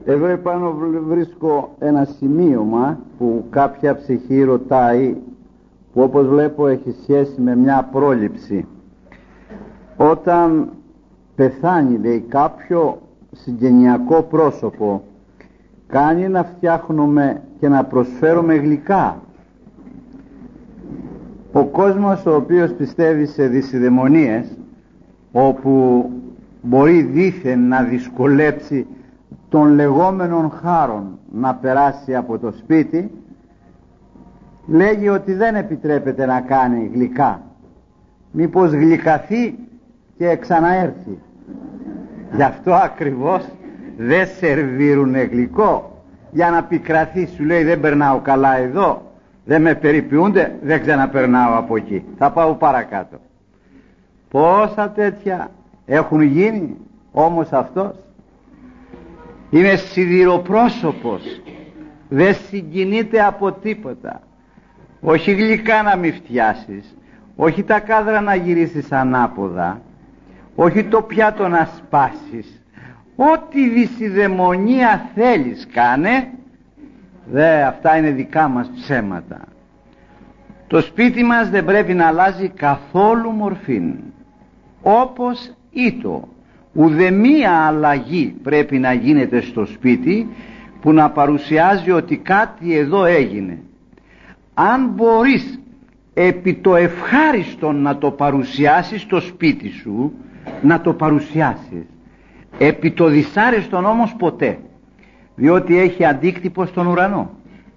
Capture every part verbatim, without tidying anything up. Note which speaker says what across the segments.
Speaker 1: Εδώ επάνω βρίσκω ένα σημείωμα που κάποια ψυχή ρωτάει, που όπως βλέπω έχει σχέση με μια πρόληψη. Όταν πεθάνει, λέει, κάποιο συγγενειακό πρόσωπο, κάνει να φτιάχνουμε και να προσφέρουμε γλυκά. Ο κόσμος ο οποίος πιστεύει σε δυσιδαιμονίες, όπου μπορεί δήθεν να δυσκολέψει των λεγόμενων χάρων να περάσει από το σπίτι, λέγει ότι δεν επιτρέπεται να κάνει γλυκά, μήπως γλυκαθεί και ξαναέρθει. Γι' αυτό ακριβώς δεν σερβίρουνε γλυκό, για να πικραθεί. Σου λέει δεν περνάω καλά εδώ, δεν με περιποιούνται, δεν ξαναπερνάω από εκεί, θα πάω παρακάτω. Πόσα τέτοια έχουν γίνει. Όμως αυτός είναι σιδηροπρόσωπος, δεν συγκινείται από τίποτα. Όχι γλυκά να μη φτιάσεις, όχι τα κάδρα να γυρίσεις ανάποδα, όχι το πιάτο να σπάσεις, ό,τι δυσιδαιμονία θέλεις κάνε. Δε, αυτά είναι δικά μας ψέματα. Το σπίτι μας δεν πρέπει να αλλάζει καθόλου μορφήν, όπως ήτο. Ουδεμία αλλαγή πρέπει να γίνεται στο σπίτι που να παρουσιάζει ότι κάτι εδώ έγινε. Αν μπορείς επί το ευχάριστον να το παρουσιάσεις στο σπίτι σου, να το παρουσιάσεις. Επί το δυσάρεστον όμως ποτέ, διότι έχει αντίκτυπο στον ουρανό,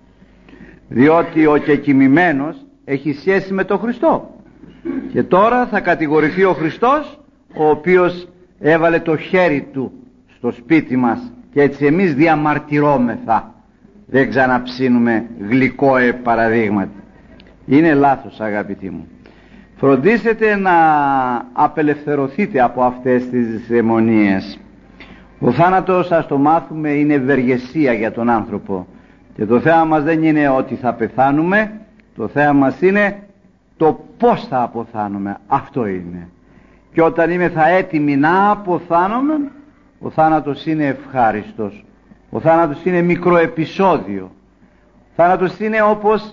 Speaker 1: διότι ο κεκοιμημένος έχει σχέση με τον Χριστό. Και τώρα θα κατηγορηθεί ο Χριστός, ο οποίος έβαλε το χέρι του στο σπίτι μας, και έτσι εμείς διαμαρτυρόμεθα, δεν ξαναψήνουμε γλυκό ε παραδείγματι. Είναι λάθος, αγαπητοί μου. Φροντίσετε να απελευθερωθείτε από αυτές τις δαιμονίες. Ο θάνατος, ας το μάθουμε, είναι ευεργεσία για τον άνθρωπο, και το θέμα μας δεν είναι ότι θα πεθάνουμε, το θέμα μας είναι το πώς θα αποθάνουμε. Αυτό είναι. Και όταν είμαι θα έτοιμοι να αποθάνομαι, ο θάνατος είναι ευχάριστος. Ο θάνατος είναι μικρό επεισόδιο. Ο θάνατος είναι όπως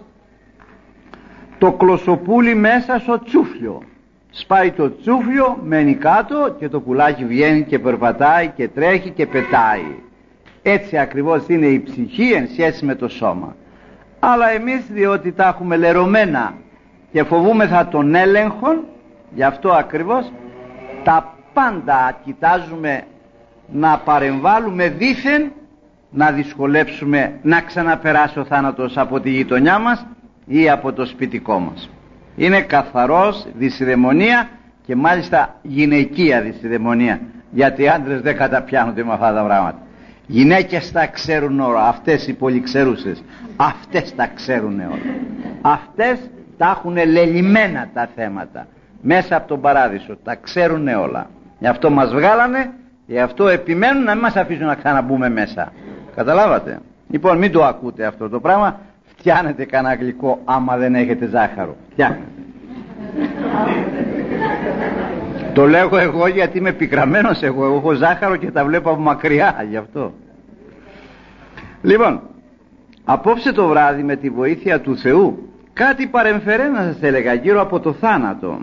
Speaker 1: το κλωσοπούλι μέσα στο τσούφλιο. Σπάει το τσούφλιο, μένει κάτω και το πουλάκι βγαίνει και περπατάει και τρέχει και πετάει. Έτσι ακριβώς είναι η ψυχή εν σχέση με το σώμα. Αλλά εμείς, διότι τα έχουμε λερωμένα και φοβούμεθα τον έλεγχο, γι' αυτό ακριβώς τα πάντα κοιτάζουμε να παρεμβάλλουμε δήθεν, να δυσκολέψουμε να ξαναπεράσει ο θάνατος από τη γειτονιά μας ή από το σπιτικό μας. Είναι καθαρός δυσιδαιμονία, και μάλιστα γυναικεία δυσιδαιμονία, γιατί οι άντρες δεν καταπιάνονται με αυτά τα πράγματα. Γυναίκες τα ξέρουν όλα, αυτές οι πολυξερούσες, αυτές τα ξέρουν όλα. Αυτές τα έχουν λελειμμένα τα θέματα μέσα από τον παράδεισο, τα ξέρουν όλα. Γι' αυτό μας βγάλανε, γι' αυτό επιμένουν να μην μας αφήσουν να ξαναμπούμε μέσα. Καταλάβατε? Λοιπόν, μην το ακούτε αυτό το πράγμα. Φτιάνετε κανένα γλυκό άμα δεν έχετε ζάχαρο. Φτιάνετε. Το λέγω εγώ γιατί είμαι πικραμένος εγώ. Εγώ έχω ζάχαρο και τα βλέπω από μακριά, γι' αυτό. Λοιπόν, απόψε το βράδυ με τη βοήθεια του Θεού κάτι παρεμφερέ να σας έλεγα γύρω από το θάνατο.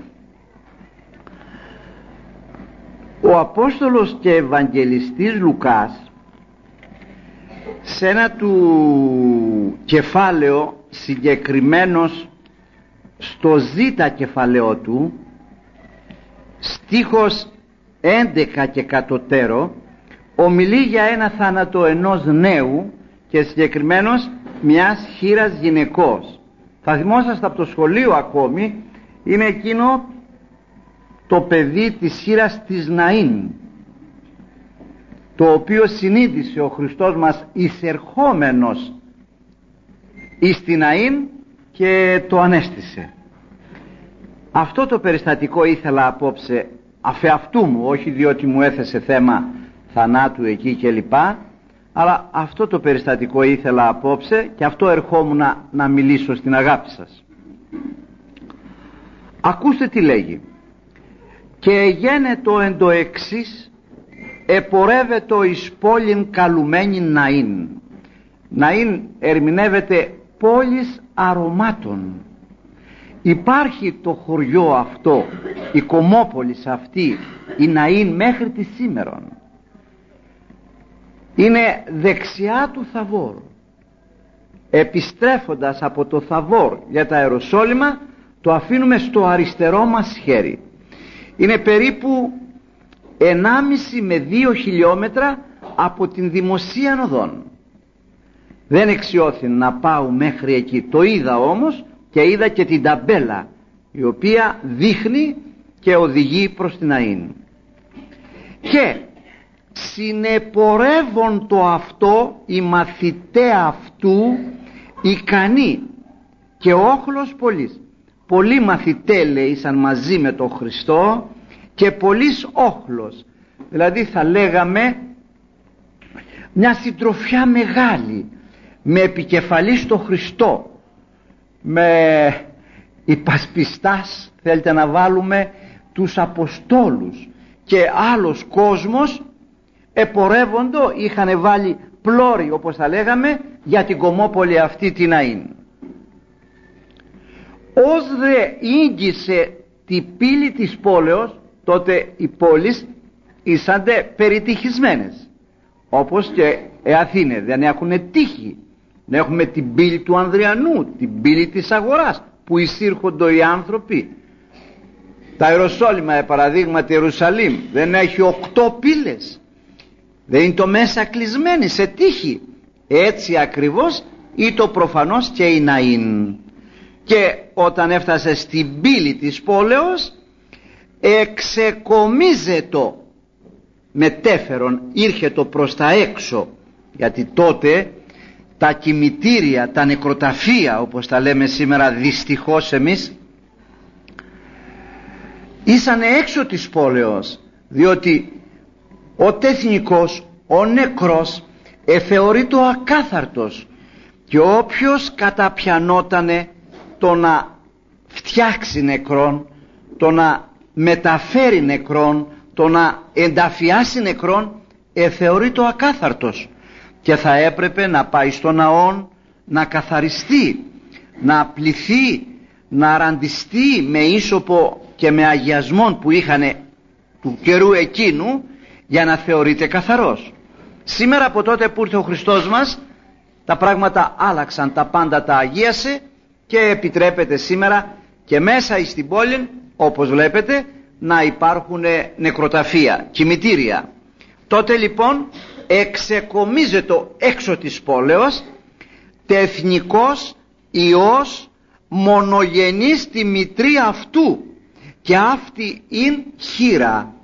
Speaker 1: Ο Απόστολος και Ευαγγελιστής Λουκάς, σε ένα του κεφάλαιο συγκεκριμένος, στο ζήτα κεφαλαίο του, στίχος έντεκα και κατωτέρω, ομιλεί για ένα θάνατο ενός νέου και συγκεκριμένος μιας χήρας γυναικός. Θα θυμόσαστε από το σχολείο ακόμη, είναι εκείνο το παιδί της χήρας της Ναΐν, το οποίο συνείδησε ο Χριστός μας εισερχόμενος εις την Ναΐν και το ανέστησε. Αυτό το περιστατικό ήθελα απόψε αφεαυτού μου, όχι διότι μου έθεσε θέμα θανάτου εκεί και λοιπά, αλλά αυτό το περιστατικό ήθελα απόψε και αυτό ερχόμουν να, να μιλήσω στην αγάπη σας. Ακούστε τι λέγει. Και γένετο εν το εξής επορεύετο εις πόλην καλουμένη Ναΐν. Ναΐν ερμηνεύεται πόλης αρωμάτων. Υπάρχει το χωριό αυτό, η κομμόπολης αυτή, η Ναΐν μέχρι τη σήμερον. Είναι δεξιά του Θαβόρ. Επιστρέφοντας από το Θαβόρ για τα Ιεροσόλυμα, το αφήνουμε στο αριστερό μας χέρι. Είναι περίπου ενάμιση με δύο χιλιόμετρα από την δημοσίαν οδόν. Δεν εξιώθη να πάω μέχρι εκεί. Το είδα όμως και είδα και την ταμπέλα η οποία δείχνει και οδηγεί προς την Ναΐν. Και συνεπορεύον το αυτό οι μαθητέ αυτού ικανοί και όχλος πολλής. Πολλοί μαθητέ λέησαν μαζί με τον Χριστό και πολλής όχλος, δηλαδή θα λέγαμε μια συντροφιά μεγάλη, με επικεφαλή στο Χριστό, με υπασπιστάς, θέλετε να βάλουμε τους Αποστόλους και άλλος κόσμος επορεύοντο, είχαν βάλει πλώρη όπως θα λέγαμε για την κομμόπολη αυτή την Ναΐν. Ως δε ήγγισε τη πύλη της πόλεως, τότε οι πόλεις ήσανται περιτυχισμένες, όπως και οι Αθήνες δεν έχουν τύχη. Να έχουμε την πύλη του Ανδριανού, την πύλη της αγοράς που εισήρχονται οι άνθρωποι. Τα Ιεροσόλυμα, παραδείγματι Ιερουσαλήμ, δεν έχει οκτώ πύλες, δεν είναι το μέσα κλεισμένη σε τύχη. Έτσι ακριβώς ή το προφανώς και η Ναΐν. Και όταν έφτασε στην πύλη της πόλεως, εξεκομίζετο μετέφερον, ήρχε το προς τα έξω, γιατί τότε τα κημητήρια, τα νεκροταφεία όπως τα λέμε σήμερα δυστυχώς εμείς, ήσανε έξω της πόλεως, διότι ο τεθνικός, ο νεκρός εθεωρείτο ακάθαρτος και όποιος καταπιανότανε το να φτιάξει νεκρόν, το να μεταφέρει νεκρόν, το να ενταφιάσει νεκρόν, εθεωρείτο ακάθαρτος και θα έπρεπε να πάει στο ναόν να καθαριστεί, να πληθεί, να ραντιστεί με ίσωπο και με αγιασμόν που είχαν του καιρού εκείνου για να θεωρείται καθαρός. Σήμερα από τότε που ήρθε ο Χριστός μας τα πράγματα άλλαξαν, τα πάντα τα αγίασε και επιτρέπεται σήμερα και μέσα εις την πόλη, όπως βλέπετε, να υπάρχουν νεκροταφεία, κημητήρια. Τότε λοιπόν εξεκομίζεται έξω της πόλεως τεθνικός Υιός μονογενής στη μητρία αυτού και αυτή είναι χείρα.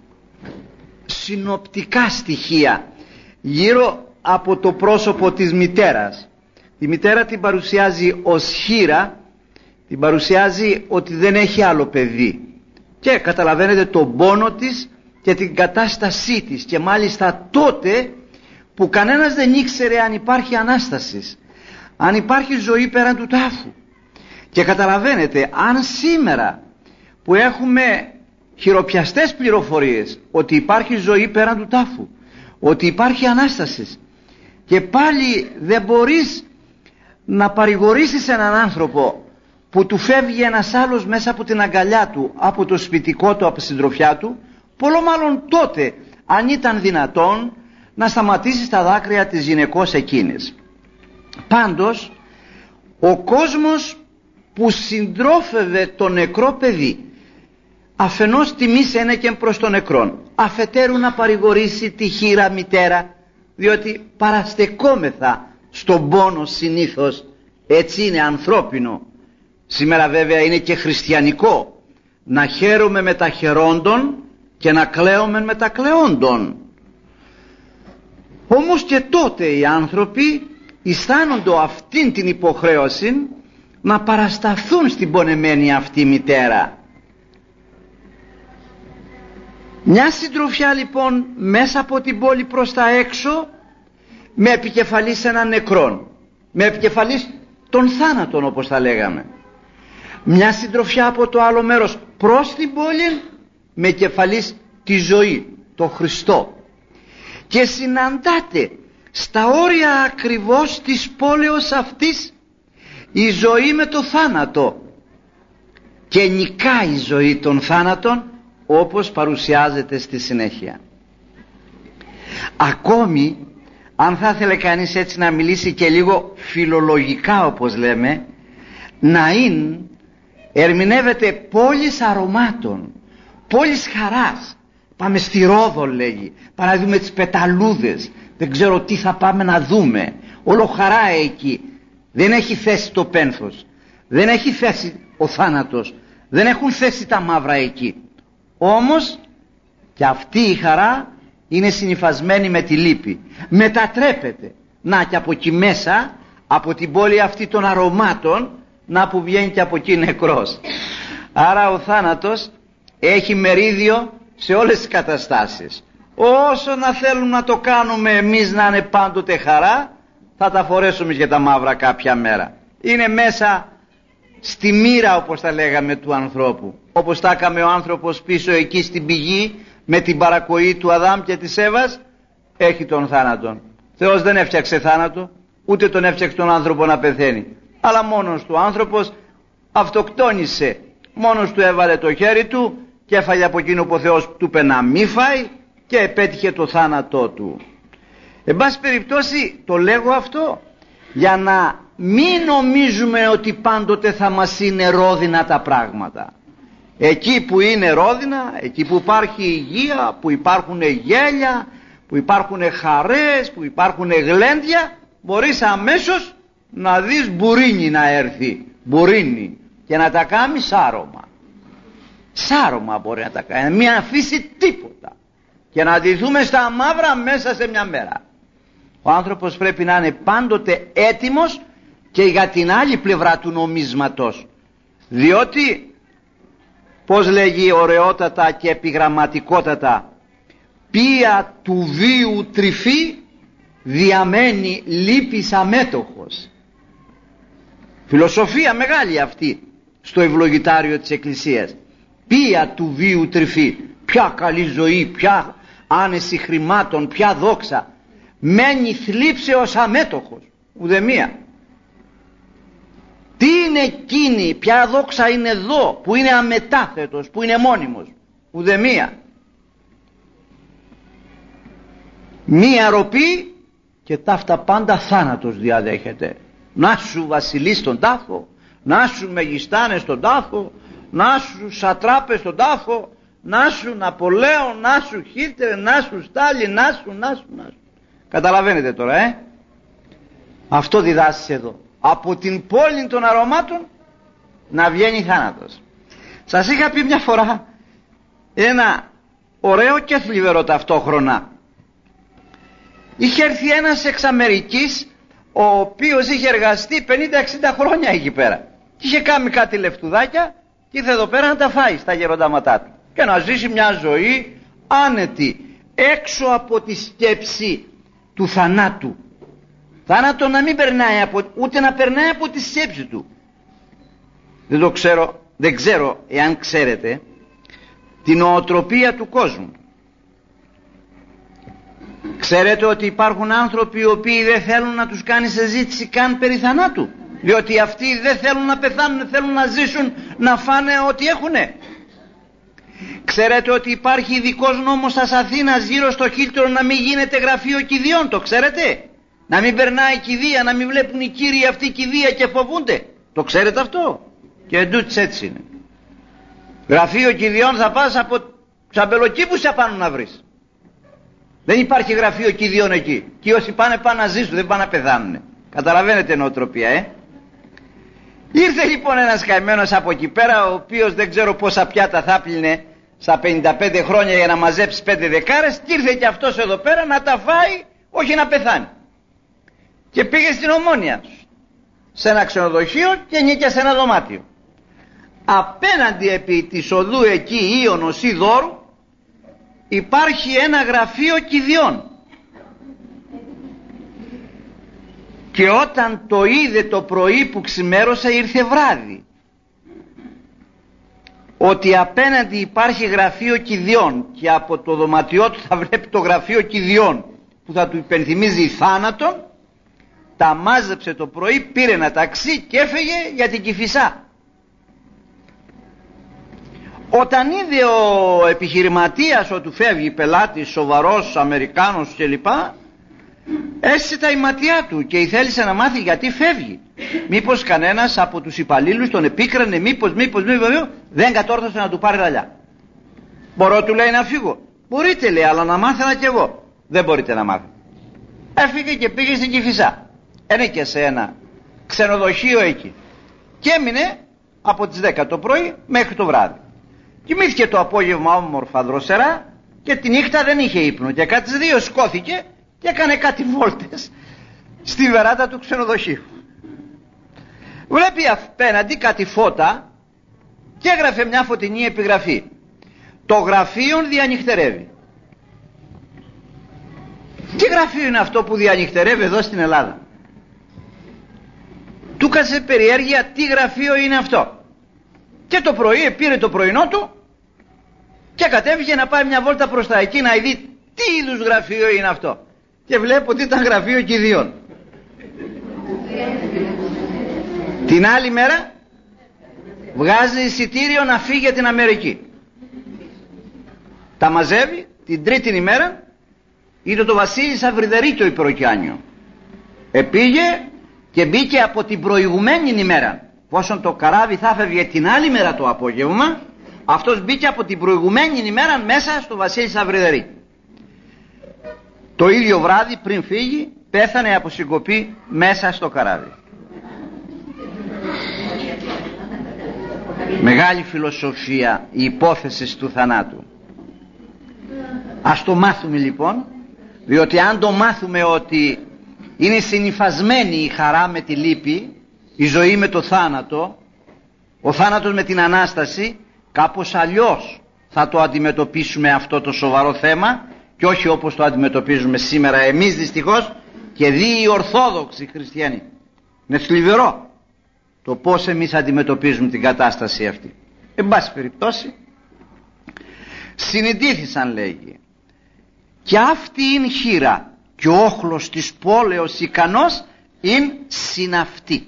Speaker 1: Συνοπτικά στοιχεία γύρω από το πρόσωπο της μητέρας. Τη μητέρα την παρουσιάζει ως χείρα, την παρουσιάζει ότι δεν έχει άλλο παιδί και καταλαβαίνετε τον πόνο της και την κατάστασή της, και μάλιστα τότε που κανένας δεν ήξερε αν υπάρχει Ανάστασης, αν υπάρχει ζωή πέραν του τάφου. Και καταλαβαίνετε, αν σήμερα που έχουμε χειροπιαστές πληροφορίες ότι υπάρχει ζωή πέραν του τάφου, ότι υπάρχει Ανάστασης, και πάλι δεν μπορείς να παρηγορήσεις έναν άνθρωπο που του φεύγει ένας άλλος μέσα από την αγκαλιά του, από το σπιτικό του, από τη συντροφιά του, πολλό μάλλον τότε αν ήταν δυνατόν να σταματήσει τα δάκρυα της γυναικός εκείνης. Πάντως ο κόσμος που συντρόφευε το νεκρό παιδί, αφενός τιμήσαινε και προς τον νεκρόν, αφετέρου να παρηγορήσει τη χείρα μητέρα, διότι παραστεκόμεθα στον πόνο συνήθως, έτσι είναι ανθρώπινο. Σήμερα βέβαια είναι και χριστιανικό να χαίρομαι με τα χαιρόντων και να κλαίουμε με τα κλαιόντων. Όμως και τότε οι άνθρωποι αισθάνονται αυτήν την υποχρέωση να παρασταθούν στην πονεμένη αυτή μητέρα. Μια συντροφιά λοιπόν μέσα από την πόλη προς τα έξω, με επικεφαλής έναν νεκρόν, με επικεφαλής τον θάνατον όπως θα λέγαμε. Μια συντροφιά από το άλλο μέρος προς την πόλη με κεφαλής τη ζωή, το Χριστό.
Speaker 2: και συναντάται στα όρια ακριβώς της πόλεως αυτής η ζωή με το θάνατο και νικάει η ζωή των θάνατων, όπως παρουσιάζεται στη συνέχεια. Ακόμη, αν θα ήθελε κανείς έτσι να μιλήσει και λίγο φιλολογικά, όπως λέμε, να είναι, ερμηνεύεται πόλης αρωμάτων, πόλης χαράς. Πάμε στη Ρόδο, λέγει, πάμε να δούμε τις πεταλούδες, δεν ξέρω τι θα πάμε να δούμε, όλο χαρά εκεί. Δεν έχει θέση το πένθος, δεν έχει θέση ο θάνατος, δεν έχουν θέση τα μαύρα εκεί. Όμως και αυτή η χαρά είναι συνυφασμένη με τη λύπη, μετατρέπεται. Να, και από εκεί μέσα, από την πόλη αυτή των αρωμάτων, να που βγαίνει και από εκεί νεκρός. Άρα ο θάνατος έχει μερίδιο σε όλες τις καταστάσεις. Όσο να θέλουν να το κάνουμε εμείς να είναι πάντοτε χαρά, θα τα φορέσουμε και τα μαύρα κάποια μέρα. Είναι μέσα στη μοίρα, όπως τα λέγαμε, του ανθρώπου. Όπως τα έκαμε ο άνθρωπος πίσω εκεί στην πηγή με την παρακοή του Αδάμ και της Εύας, έχει τον θάνατον. Θεός δεν έφτιαξε θάνατο, ούτε τον έφτιαξε τον άνθρωπο να πεθαίνει, αλλά μόνος του άνθρωπος αυτοκτόνησε, μόνος του έβαλε το χέρι του και έφαγε από εκείνο που ο Θεός του είπε να μη φάει και επέτυχε το θάνατό του. Εν πάση περιπτώσει το λέγω αυτό για να μην νομίζουμε ότι πάντοτε θα μας είναι ρόδινα τα πράγματα. Εκεί που είναι ρόδινα, εκεί που υπάρχει υγεία, που υπάρχουν γέλια, που υπάρχουν χαρές, που υπάρχουν γλέντια, μπορείς αμέσως να δεις μπουρίνι να έρθει, μπουρίνι, και να τα κάνει σάρωμα. Σάρωμα μπορεί να τα κάνει, μην αφήσει τίποτα και να ντυθούμε στα μαύρα μέσα σε μια μέρα. Ο άνθρωπος πρέπει να είναι πάντοτε έτοιμος και για την άλλη πλευρά του νομίσματος, διότι, πως λέγει ωραιότατα και επιγραμματικότατα, ποια του βίου τρυφή διαμένει λύπης αμέτωχος. Φιλοσοφία μεγάλη αυτή στο ευλογητάριο της Εκκλησίας. Ποια του βίου τρυφή, ποια καλή ζωή, ποια άνεση χρημάτων, ποια δόξα, μένει θλίψεως αμέτωχος. Ουδεμία. Τι είναι εκείνη, ποια δόξα είναι εδώ που είναι αμετάθετος, που είναι μόνιμος? Ουδεμία. Μία ροπή και ταύτα πάντα θάνατος διαδέχεται. Να σου βασιλείς στον τάφο, να σου μεγιστάνες στον τάφο, να σου σατράπες στον τάφο, να σου Ναπολέον, να σου Χίτλερ, να σου Στάλιν, να σου, να σου, να σου. Καταλαβαίνετε τώρα, ε? Αυτό διδάσκει εδώ. Από την πόλη των αρωμάτων να βγαίνει θάνατος. Σας είχα πει μια φορά ένα ωραίο και θλιβερό ταυτόχρονα. Είχε έρθει ένας εξ Αμερικής, ο οποίος είχε εργαστεί πενήντα εξήντα χρόνια εκεί πέρα και είχε κάνει κάτι λεφτουδάκια και ήρθε εδώ πέρα να τα φάει στα γεροντάματά του και να ζήσει μια ζωή άνετη, έξω από τη σκέψη του θανάτου. Θάνατο να μην περνάει από, ούτε να περνάει από τη σκέψη του. Δεν το ξέρω, δεν ξέρω εάν ξέρετε την νοοτροπία του κόσμου. Ξέρετε ότι υπάρχουν άνθρωποι οι οποίοι δεν θέλουν να τους κάνει συζήτηση καν περί θανάτου, διότι αυτοί δεν θέλουν να πεθάνουν, θέλουν να ζήσουν, να φάνε ό,τι έχουνε. Ξέρετε ότι υπάρχει ειδικός νόμος της Αθήνας γύρω στο Χίλτον να μην γίνεται γραφείο κηδιών, το ξέρετε? Να μην περνάει κηδεία, να μην βλέπουν οι κύριοι αυτή κηδεία και φοβούνται. Το ξέρετε αυτό? Και εντούτοις έτσι είναι. Γραφείο κηδιών θα πας από τσαμπελοκήπους σε πάνω να βρεις. Δεν υπάρχει γραφείο κηδιών εκεί. Και όσοι πάνε πάνε να ζήσουν, δεν πάνε να πεθάνουν. Καταλαβαίνετε νοοτροπία, ε? Ήρθε λοιπόν ένας καημένος από εκεί πέρα, ο οποίος δεν ξέρω πόσα πιάτα θα πλύνε στα πενήντα πέντε χρόνια για να μαζέψει πέντε δεκάρες, και ήρθε και αυτός εδώ πέρα να τα φάει, όχι να πεθάνει. Και πήγε στην Ομόνια σε ένα ξενοδοχείο και νίκησε ένα δωμάτιο. Απέναντι επί της οδού εκεί Ίωνος ή Δώρου υπάρχει ένα γραφείο κηδιών. Και όταν το είδε το πρωί που ξημέρωσε, ήρθε βράδυ, ότι απέναντι υπάρχει γραφείο κηδιών και από το δωματιό του θα βλέπει το γραφείο κηδιών που θα του υπενθυμίζει θάνατον, τα μάζεψε το πρωί, πήρε ένα ταξί και έφεγε για την Κηφισά. Όταν είδε ο επιχειρηματίας ότι φεύγει πελάτης σοβαρός Αμερικάνος κλπ, έστησε τα ηματιά του και θέλησε να μάθει γιατί φεύγει. Μήπως κανένας από τους υπαλλήλους τον επίκρανε, μήπως, μήπως, μήπως, δεν κατόρθωσε να του πάρει ραλιά. Μπορώ, του λέει, να φύγω. Μπορείτε, λέει, αλλά να μάθαινα κι εγώ. Δεν μπορείτε να μάθετε. Έφυγε και πήγε στην Κηφισά. Ένεκε σε ένα ξενοδοχείο εκεί και έμεινε από τις δέκα το πρωί μέχρι το βράδυ. Κοιμήθηκε το απόγευμα όμορφα δροσερά και τη νύχτα δεν είχε ύπνο και κάτι τις δύο σκόθηκε και έκανε κάτι βόλτες στη βεράντα του ξενοδοχείου. Βλέπει απέναντι κάτι φώτα και έγραφε μια φωτεινή επιγραφή: το γραφείο διανυχτερεύει. Τι γραφείο είναι αυτό που διανυχτερεύει εδώ στην Ελλάδα? Του κάτσε περιέργεια τι γραφείο είναι αυτό. Και το πρωί πήρε το πρωινό του και κατέβηκε να πάει μια βόλτα προς τα εκεί να δει τι είδους γραφείο είναι αυτό. Και βλέπω ότι ήταν γραφείο κηδείων. Την άλλη μέρα βγάζει εισιτήριο να φύγει για την Αμερική. Τα μαζεύει, την τρίτη ημέρα είδε το Βασίλη Σαβριδερή το υπεροκειάνιο. Επήγε και μπήκε από την προηγουμένη ημέρα. Πόσον το καράβι θα φεύγε την άλλη μέρα το απόγευμα, αυτός μπήκε από την προηγουμένη ημέρα μέσα στο Βασίλη Σαβριδερή. Το ίδιο βράδυ πριν φύγει πέθανε από συγκοπή μέσα στο καράβι. Μεγάλη φιλοσοφία η υπόθεση του θανάτου. Ας το μάθουμε λοιπόν, διότι αν το μάθουμε ότι είναι συνυφασμένη η χαρά με τη λύπη, η ζωή με το θάνατο, ο θάνατος με την Ανάσταση, κάπως αλλιώς θα το αντιμετωπίσουμε αυτό το σοβαρό θέμα και όχι όπως το αντιμετωπίζουμε σήμερα εμείς δυστυχώς και δι' οι Ορθόδοξοι χριστιανοί. Είναι θλιβερό το πώς εμείς αντιμετωπίζουμε την κατάσταση αυτή. Εν πάση περιπτώσει συνειδήθησαν, λέγει, και αυτή είναι χείρα και ο όχλος της πόλεως ικανός είναι συναυτή.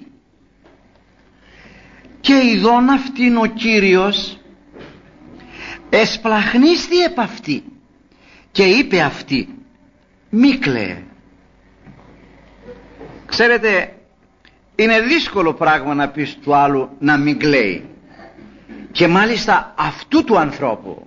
Speaker 2: Και ειδών αυτήν ο Κύριος εσπλαχνίστη επ' αυτή και είπε αυτή μη κλαίε. Ξέρετε, είναι δύσκολο πράγμα να πεις του άλλου να μην κλαίει, και μάλιστα αυτού του ανθρώπου.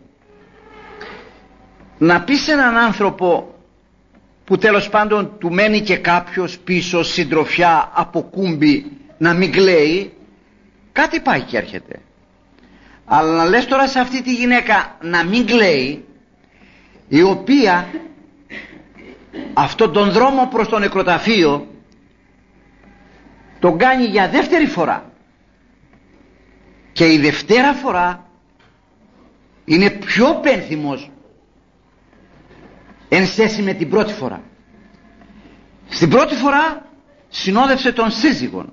Speaker 2: Να πεις σε έναν άνθρωπο που τέλος πάντων του μένει και κάποιος πίσω συντροφιά από κούμπι να μην κλαίει, κάτι πάει και έρχεται. Αλλά να λες τώρα σε αυτή τη γυναίκα να μην κλαίει, η οποία αυτόν τον δρόμο προς το νεκροταφείο τον κάνει για δεύτερη φορά, και η δευτέρα φορά είναι πιο πένθυμος εν σχέση με την πρώτη φορά. Στην πρώτη φορά συνόδευσε τον σύζυγον.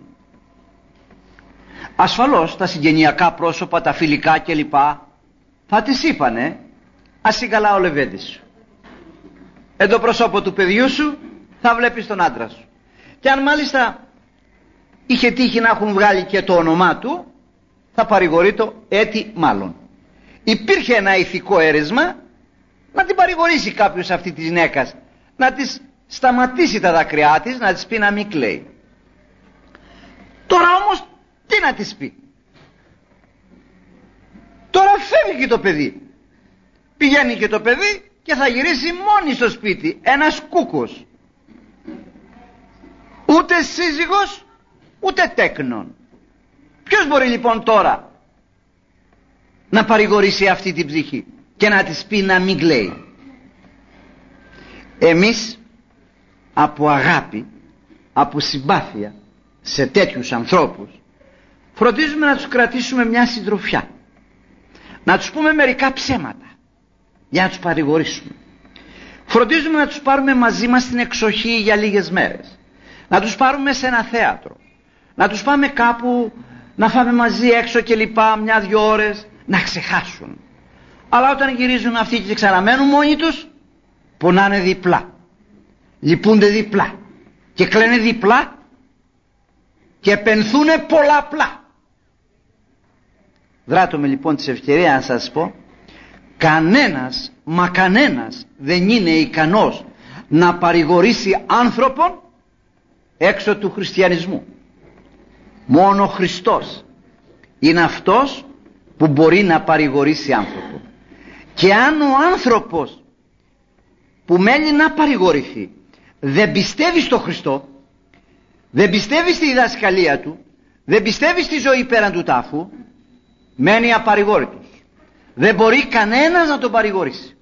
Speaker 2: Ασφαλώς τα συγγενειακά πρόσωπα, τα φιλικά κλπ θα της είπανε ας είναι καλά ο Λεβέντης σου, εν το προσώπο του παιδιού σου θα βλέπεις τον άντρα σου. Και αν μάλιστα είχε τύχει να έχουν βγάλει και το όνομά του, θα παρηγορεί το έτη μάλλον. Υπήρχε ένα ηθικό αίρεσμα να την παρηγορήσει κάποιος αυτή της γυναίκας, να της σταματήσει τα δάκρυά της, να της πει να μην κλαίει. Τώρα όμως τι να της πει? Τώρα φεύγει το παιδί, πηγαίνει και το παιδί και θα γυρίσει μόνη στο σπίτι, ένας κούκος, ούτε σύζυγος ούτε τέκνον. Ποιος μπορεί λοιπόν τώρα να παρηγορήσει αυτή την ψυχή και να της πει να μην κλαίει? Εμείς από αγάπη, από συμπάθεια σε τέτοιους ανθρώπους φροντίζουμε να τους κρατήσουμε μια συντροφιά, να τους πούμε μερικά ψέματα για να τους παρηγορήσουμε. Φροντίζουμε να τους πάρουμε μαζί μας στην εξοχή για λίγες μέρες, να τους πάρουμε σε ένα θέατρο, να τους πάμε κάπου να φάμε μαζί έξω και λοιπά μια-δυο ώρες, να ξεχάσουν. Αλλά όταν γυρίζουν αυτοί και ξαναμένουν μόνοι τους, πονάνε διπλά. λυπούνται διπλά και κλαίνε διπλά και πενθούνε πολλαπλά. Δράτω με λοιπόν της ευκαιρία να σας πω, κανένας, μα κανένας δεν είναι ικανός να παρηγορήσει άνθρωπον έξω του χριστιανισμού. Μόνο ο Χριστός είναι αυτός που μπορεί να παρηγορήσει άνθρωπο. Και αν ο άνθρωπος που μένει να παρηγορηθεί δεν πιστεύει στο Χριστό, δεν πιστεύει στη διδασκαλία του, δεν πιστεύει στη ζωή πέραν του τάφου, μένει απαρηγόρητος. Δεν μπορεί κανένας να τον παρηγορήσει.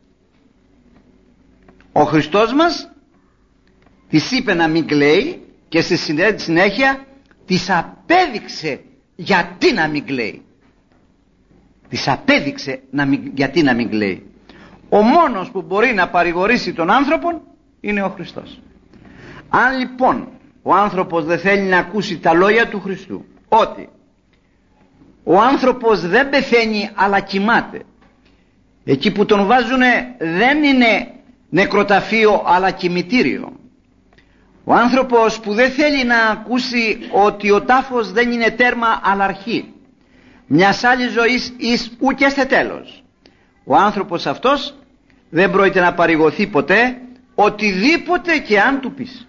Speaker 2: Ο Χριστός μας της είπε να μην κλαίει και στη συνέχεια της απέδειξε γιατί να μην κλαίει. Της απέδειξε να μην, γιατί να μην κλαίει. Ο μόνος που μπορεί να παρηγορήσει τον άνθρωπο είναι ο Χριστός. Αν λοιπόν ο άνθρωπος δεν θέλει να ακούσει τα λόγια του Χριστού, ότι ο άνθρωπος δεν πεθαίνει αλλά κοιμάται, εκεί που τον βάζουνε δεν είναι νεκροταφείο αλλά κημητήριο, ο άνθρωπος που δεν θέλει να ακούσει ότι ο τάφος δεν είναι τέρμα αλλά αρχή μιας άλλης ζωής εις ουκέστε τέλος, ο άνθρωπος αυτός δεν πρόκειται να παρηγοθεί ποτέ οτιδήποτε και αν του πεις.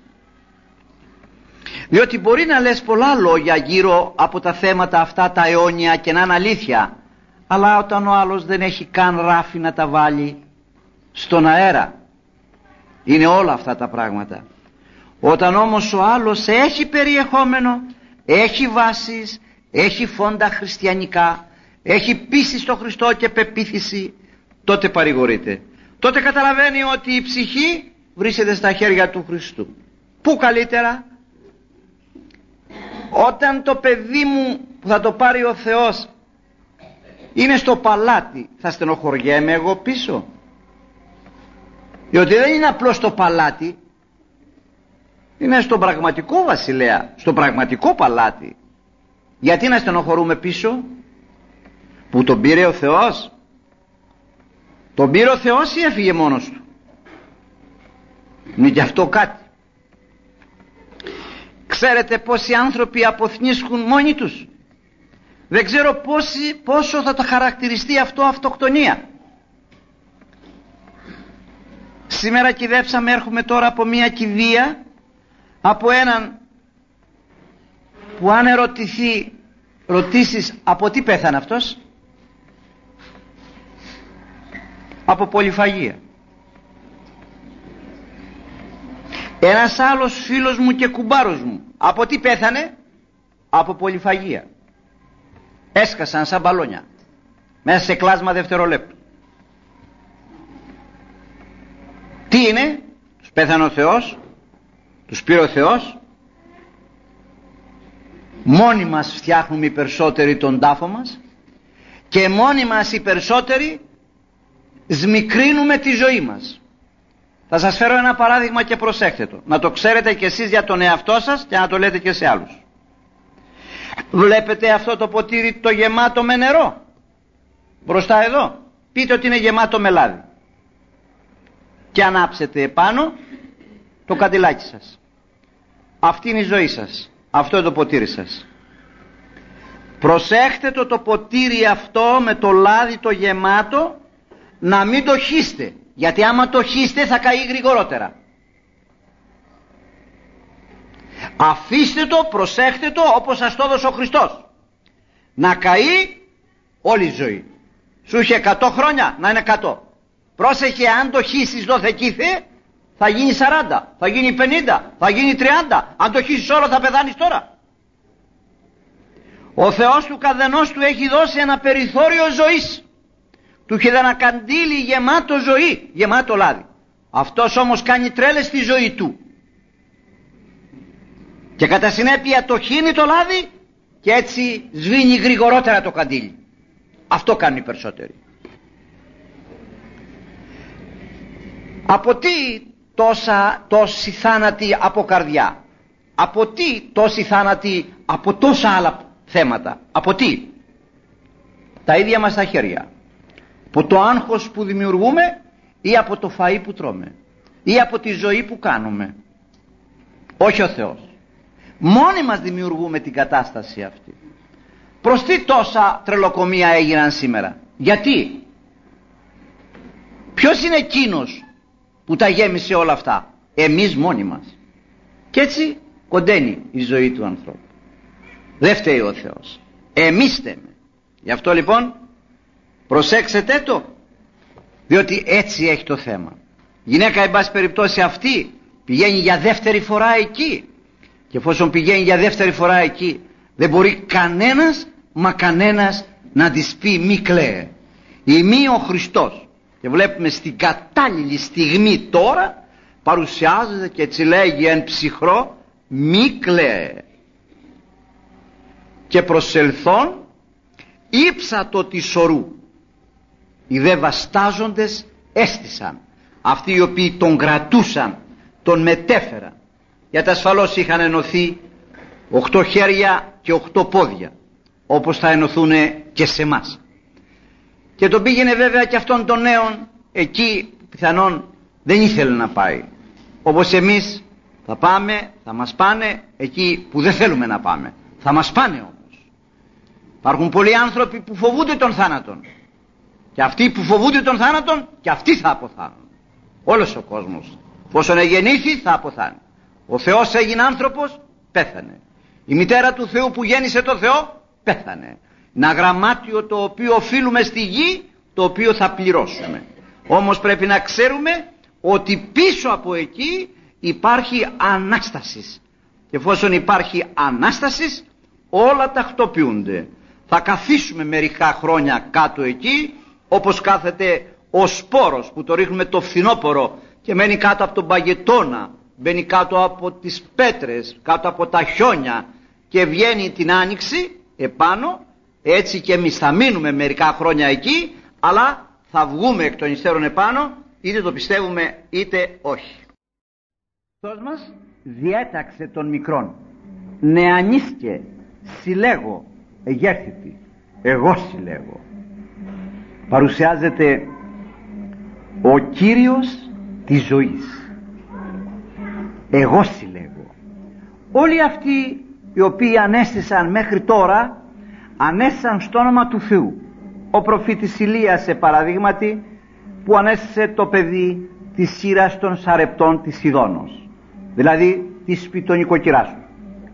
Speaker 2: Διότι μπορεί να λες πολλά λόγια γύρω από τα θέματα αυτά τα αιώνια και να είναι αλήθεια, αλλά όταν ο άλλος δεν έχει καν ράφι να τα βάλει στον αέρα, είναι όλα αυτά τα πράγματα. Όταν όμως ο άλλος έχει περιεχόμενο, έχει βάσεις, έχει φόντα χριστιανικά, έχει πίστη στο Χριστό και πεποίθηση, τότε παρηγορείται. Τότε καταλαβαίνει ότι η ψυχή βρίσκεται στα χέρια του Χριστού. Πού καλύτερα? Όταν το παιδί μου που θα το πάρει ο Θεός είναι στο παλάτι, θα στενοχωριέμαι εγώ πίσω? Διότι δεν είναι απλώς στο παλάτι, είναι στον πραγματικό βασιλέα, στο πραγματικό παλάτι. Γιατί να στενοχωρούμε πίσω? Που τον πήρε ο Θεός? Τον πήρε ο Θεός ή έφυγε μόνος του? Είναι γι' αυτό κάτι. Ξέρετε πόσοι άνθρωποι αποθνίσκουν μόνοι τους? Δεν ξέρω πόσοι, πόσο θα το χαρακτηριστεί αυτό αυτοκτονία. Σήμερα κυδέψαμε, έρχομαι τώρα από μια κηδεία, από έναν που αν ερωτηθεί, ρωτήσεις από τι πέθανε αυτός, από πολυφαγία. Ένας άλλος φίλος μου και κουμπάρος μου, από τι πέθανε? Από πολυφαγία. Έσκασαν σαν μπαλόνια μέσα σε κλάσμα δευτερολέπτου. Τι είναι? Τους πέθανε ο Θεός, τους πήρε ο Θεός. Μόνοι μας φτιάχνουμε οι περισσότεροι τον τάφο μας και μόνοι μας οι περισσότεροι σμικρύνουμε τη ζωή μας. Θα σας φέρω ένα παράδειγμα και προσέχτε το, να το ξέρετε και εσείς για τον εαυτό σας και να το λέτε και σε άλλους. Βλέπετε αυτό το ποτήρι το γεμάτο με νερό μπροστά εδώ? Πείτε ότι είναι γεμάτο με λάδι και ανάψετε επάνω το καντιλάκι σας. Αυτή είναι η ζωή σας, αυτό είναι το ποτήρι σας. Προσέχτε το το ποτήρι αυτό με το λάδι το γεμάτο να μην το χύστε, γιατί άμα το χύστε θα καεί γρηγορότερα. Αφήστε το, προσέχτε το όπως σας το έδωσε ο Χριστός, να καεί όλη η ζωή. Σου είχε εκατό χρόνια, να είναι εκατό. Πρόσεχε, αν το χύσεις δόθε κήθε, θα γίνει σαράντα, θα γίνει πενήντα, θα γίνει τριάντα. Αν το χύσεις όλο θα πεθάνεις τώρα. Ο Θεός του καθενός του έχει δώσει ένα περιθώριο ζωής. Του είχε ένα καντήλι γεμάτο ζωή, γεμάτο λάδι. Αυτός όμως κάνει τρέλες στη ζωή του και κατά συνέπεια το χύνει το λάδι και έτσι σβήνει γρηγορότερα το καντήλι. Αυτό κάνουν οι περισσότεροι. Από τι τόσα, τόση θάνατη από καρδιά? Από τι τόση θάνατη από τόσα άλλα θέματα? Από τι? Τα ίδια μας τα χέρια. Από το άγχος που δημιουργούμε ή από το φαΐ που τρώμε? ή από τη ζωή που κάνουμε. Όχι ο Θεός. Μόνοι μας δημιουργούμε την κατάσταση αυτή. Προς τι τόσα τρελοκομεία έγιναν σήμερα? Γιατί? Ποιος είναι εκείνος που τα γέμισε όλα αυτά? Εμείς μόνοι μας. Και έτσι κοντένει η ζωή του ανθρώπου. Δεν φταίει ο Θεός, εμείς φταίμε. Γι' αυτό λοιπόν προσέξετε το, διότι έτσι έχει το θέμα. Η γυναίκα εν πάση περιπτώσει αυτή πηγαίνει για δεύτερη φορά εκεί, και εφόσον πηγαίνει για δεύτερη φορά εκεί, δεν μπορεί κανένας μα κανένας να της πει μη κλαίε. Ημί ο Χριστός, και βλέπουμε στην κατάλληλη στιγμή τώρα παρουσιάζεται και έτσι λέγει εν ψυχρό μη κλαίε. Και προσελθόν ύψατο της ορού, οι δε βαστάζοντες έστησαν, αυτοί οι οποίοι τον κρατούσαν, τον μετέφεραν, γιατί ασφαλώς είχαν ενωθεί οχτώ χέρια και οχτώ πόδια, όπως θα ενωθούν και σε μας. Και τον πήγαινε βέβαια και αυτόν τον νέον εκεί, πιθανόν δεν ήθελε να πάει, όπως εμείς θα πάμε, θα μας πάνε εκεί που δεν θέλουμε να πάμε, θα μας πάνε όμως. Υπάρχουν πολλοί άνθρωποι που φοβούνται τον θάνατον, και αυτοί που φοβούνται τον θάνατον και αυτοί θα αποθάνουν. Όλος ο κόσμος εφόσον εγεννήθη θα αποθάνει. Ο Θεός έγινε άνθρωπος, πέθανε. Η μητέρα του Θεού που γέννησε το Θεό πέθανε. Ένα γραμμάτιο το οποίο οφείλουμε στη γη, το οποίο θα πληρώσουμε. Όμως πρέπει να ξέρουμε ότι πίσω από εκεί υπάρχει Ανάστασης, και εφόσον υπάρχει Ανάστασης όλα τακτοποιούνται. Θα καθίσουμε μερικά χρόνια κάτω εκεί, όπως κάθεται ο σπόρος που το ρίχνουμε το φθινόπωρο και μένει κάτω από τον παγετώνα, μπαίνει κάτω από τις πέτρες, κάτω από τα χιόνια και βγαίνει την άνοιξη επάνω. Έτσι και εμείς θα μείνουμε μερικά χρόνια εκεί, αλλά θα βγούμε εκ των υστέρων επάνω, είτε το πιστεύουμε είτε όχι. Ο Θεός μας διέταξε των μικρών, νεανίσκε συλλέγω εγέρθητη, εγώ συλλέγω. Παρουσιάζεται ο Κύριος της ζωής. Εγώ συλλέγω. Όλοι αυτοί οι οποίοι ανέστησαν μέχρι τώρα, ανέστησαν στο όνομα του Θεού. Ο προφήτης Ηλίας, σε παραδείγματι, που ανέστησε το παιδί της σύρας των Σαρεπτών της Σιδώνος, δηλαδή της σπιτονικοκυράς του.